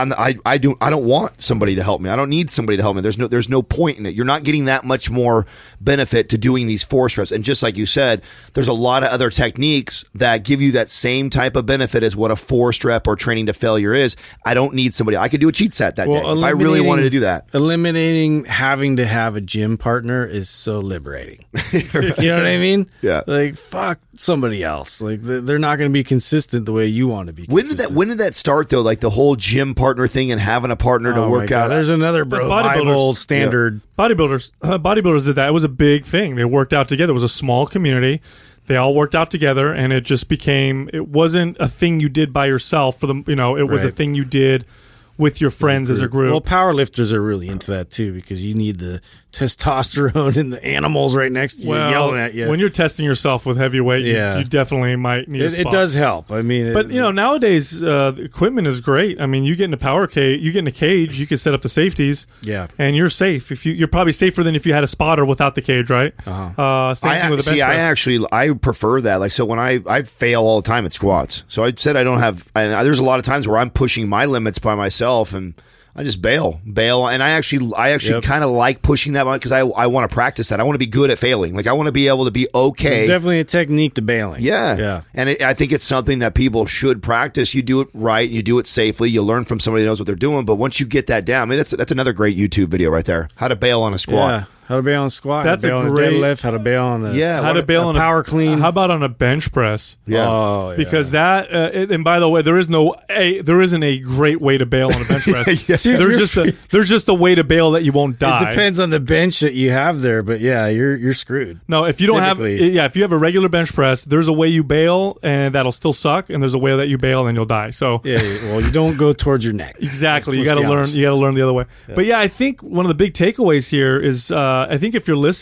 I don't want somebody to help me. I don't need somebody to help me. There's no point in it. You're not getting that much more benefit to doing these force reps. And just like you said, there's a lot of other techniques that give you that same type of benefit as what a forced rep or training to failure is. I don't need somebody. I could do a cheat set that day if I really wanted to do that. Eliminating having to have a gym partner is so liberating. You know what I mean? Yeah. Like, fuck somebody else. Like, they're not going to be consistent the way you want to be consistent. When did that start though? Like the whole gym partner thing and having a partner to Oh my work God. out. There's another bro That's bodybuilders. Bible standard. Bodybuilders did that. It was a big thing. They worked out together. It was a small community. They all worked out together, and it just became. It wasn't a thing you did by yourself. It was a Right. thing you did with your friends as a group. Well, power lifters are really into that too because you need the testosterone and the animals right next to you yelling at you. When you're testing yourself with heavyweight, Yeah. you definitely might need a it spot. does help. I mean, But nowadays the equipment is great. I mean, you get in a power cage, you get in a cage, you can set up the safeties, Yeah. and you're safe. If you're probably safer than if you had a spotter without the cage, right? Same thing with a bench press. I prefer that. Like, so when I fail all the time at squats. So I said I don't have. And there's a lot of times where I'm pushing my limits by myself, and I just bail, and I actually Yep. kind of like pushing that because I want to practice that. I want to be good at failing. Like, I want to be able to be okay. There's definitely a technique to bailing. Yeah. And I think it's something that people should practice. You do it right. You do it safely. You learn from somebody that knows what they're doing. But once you get that down, I mean, that's another great YouTube video right there. How to bail on a squat. Yeah. How to bail on a squat. That's how to a bail great- on a deadlift. How to bail on a Yeah. How to bail on power clean. How about on a bench press? Yeah. Oh, yeah. Because that, and by the way, there isn't a great way to bail on a bench press. There's just a way to bail that you won't die. It depends on the bench that you have there, but yeah, you're screwed. No, if you don't Typically. if you have a regular bench press, there's a way you bail and that'll still suck, and there's a way that you bail and you'll die. So Yeah, well, you don't go towards your neck. exactly, you Let's got to be learn. honest. You got to learn the other way. But yeah, I think one of the big takeaways here is, I think if you're listening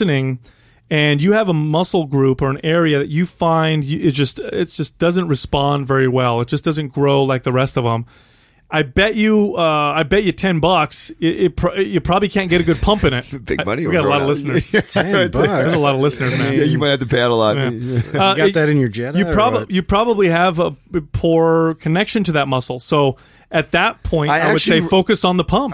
and you have a muscle group or an area that you find it just doesn't respond very well, it just doesn't grow like the rest of them. I bet you $10. You probably can't get a good pump in it. Big money We got a we're lot of throwing out. listeners. $10. There's a lot of listeners, man. Yeah, you might have to pay out a lot. Yeah. You got that in your Jedi? or what? You probably have a poor connection to that muscle. So at that point, I would say focus on the pump.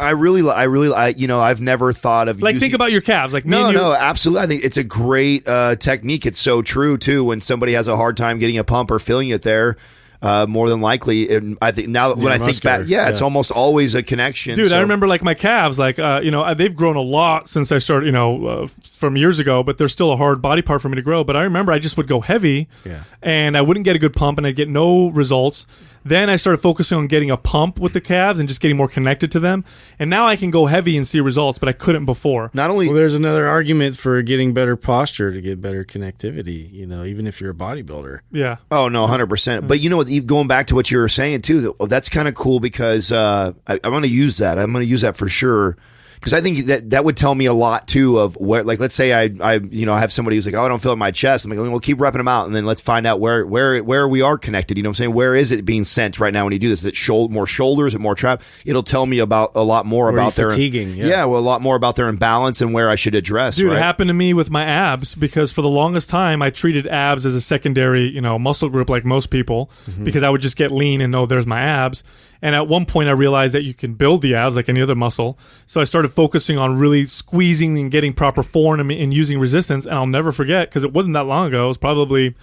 I've never thought of Like, using, think about your calves. Like, me and you, No, absolutely. I think it's a great technique. It's so true too. When somebody has a hard time getting a pump or feeling it there, more than likely, and I think now when I think back, it's almost always a connection. dude. So- I remember like my calves. Like, they've grown a lot since I started. From years ago, but they're still a hard body part for me to grow. But I remember I just would go heavy, and I wouldn't get a good pump, and I'd get no results. Then I started focusing on getting a pump with the calves and just getting more connected to them. And now I can go heavy and see results, but I couldn't before. Not only Well, there's another argument for getting better posture to get better connectivity, even if you're a bodybuilder. Yeah. Oh no, 100%. But you know what? Going back to what you were saying too, that's kind of cool because I'm going to use that. I'm going to use that for sure. Because I think that would tell me a lot too of where, like, let's say I have somebody who's like, oh, I don't feel it in my chest. I'm like, well, keep repping them out, and then let's find out where we are connected. You know what I'm saying? Where is it being sent right now when you do this? Is it more shoulders? Is it more trap? It'll tell me about a lot more Where about you're their fatiguing, a lot more about their imbalance and where I should address. Dude, right? it happened to me with my abs because for the longest time I treated abs as a secondary, muscle group like most people because I would just get lean and know there's my abs. And at one point I realized that you can build the abs like any other muscle. So I started focusing on really squeezing and getting proper form and using resistance. And I'll never forget, because it wasn't that long ago. It was probably,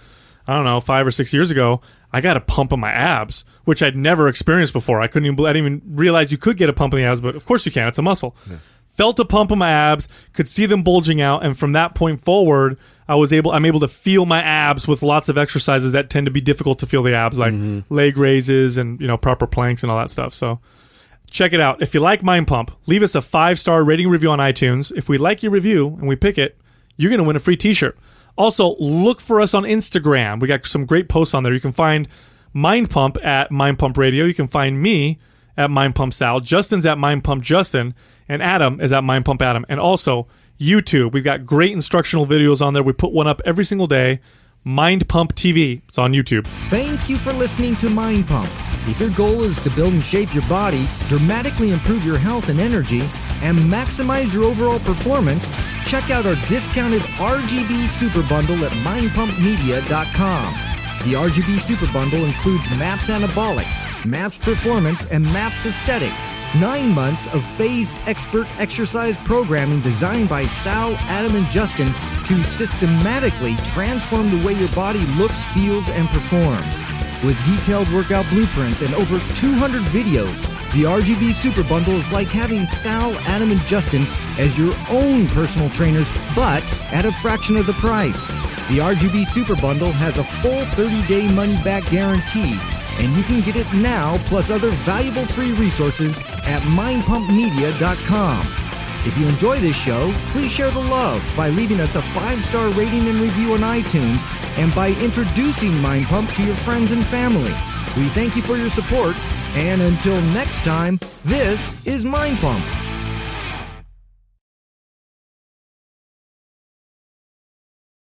5 or 6 years ago. I got a pump in my abs, which I'd never experienced before. I didn't even realize you could get a pump in the abs, but of course you can. It's a muscle. Yeah. Felt a pump in my abs, could see them bulging out, and from that point forward, I'm able to feel my abs with lots of exercises that tend to be difficult to feel the abs, like leg raises and proper planks and all that stuff. So check it out. If you like Mind Pump, leave us a 5-star rating review on iTunes. If we like your review and we pick it, you're going to win a free t-shirt. Also, look for us on Instagram. We got some great posts on there. You can find Mind Pump at Mind Pump Radio. You can find me at Mind Pump Sal. Justin's at Mind Pump Justin. And Adam is at Mind Pump Adam. And also, YouTube. We've got great instructional videos on there. We put one up every single day. Mind Pump TV. It's on YouTube. Thank you for listening to Mind Pump. If your goal is to build and shape your body, dramatically improve your health and energy, and maximize your overall performance, check out our discounted RGB Super Bundle at mindpumpmedia.com. The RGB Super Bundle includes MAPS Anabolic, MAPS Performance, and MAPS Aesthetic. 9 months of phased expert exercise programming designed by Sal, Adam, and Justin to systematically transform the way your body looks, feels, and performs. With detailed workout blueprints and over 200 videos, the RGB Super Bundle is like having Sal, Adam, and Justin as your own personal trainers, but at a fraction of the price. The RGB Super Bundle has a full 30-day money-back guarantee, and you can get it now, plus other valuable free resources at mindpumpmedia.com. If you enjoy this show, please share the love by leaving us a 5-star rating and review on iTunes and by introducing Mind Pump to your friends and family. We thank you for your support, and until next time, this is Mind Pump.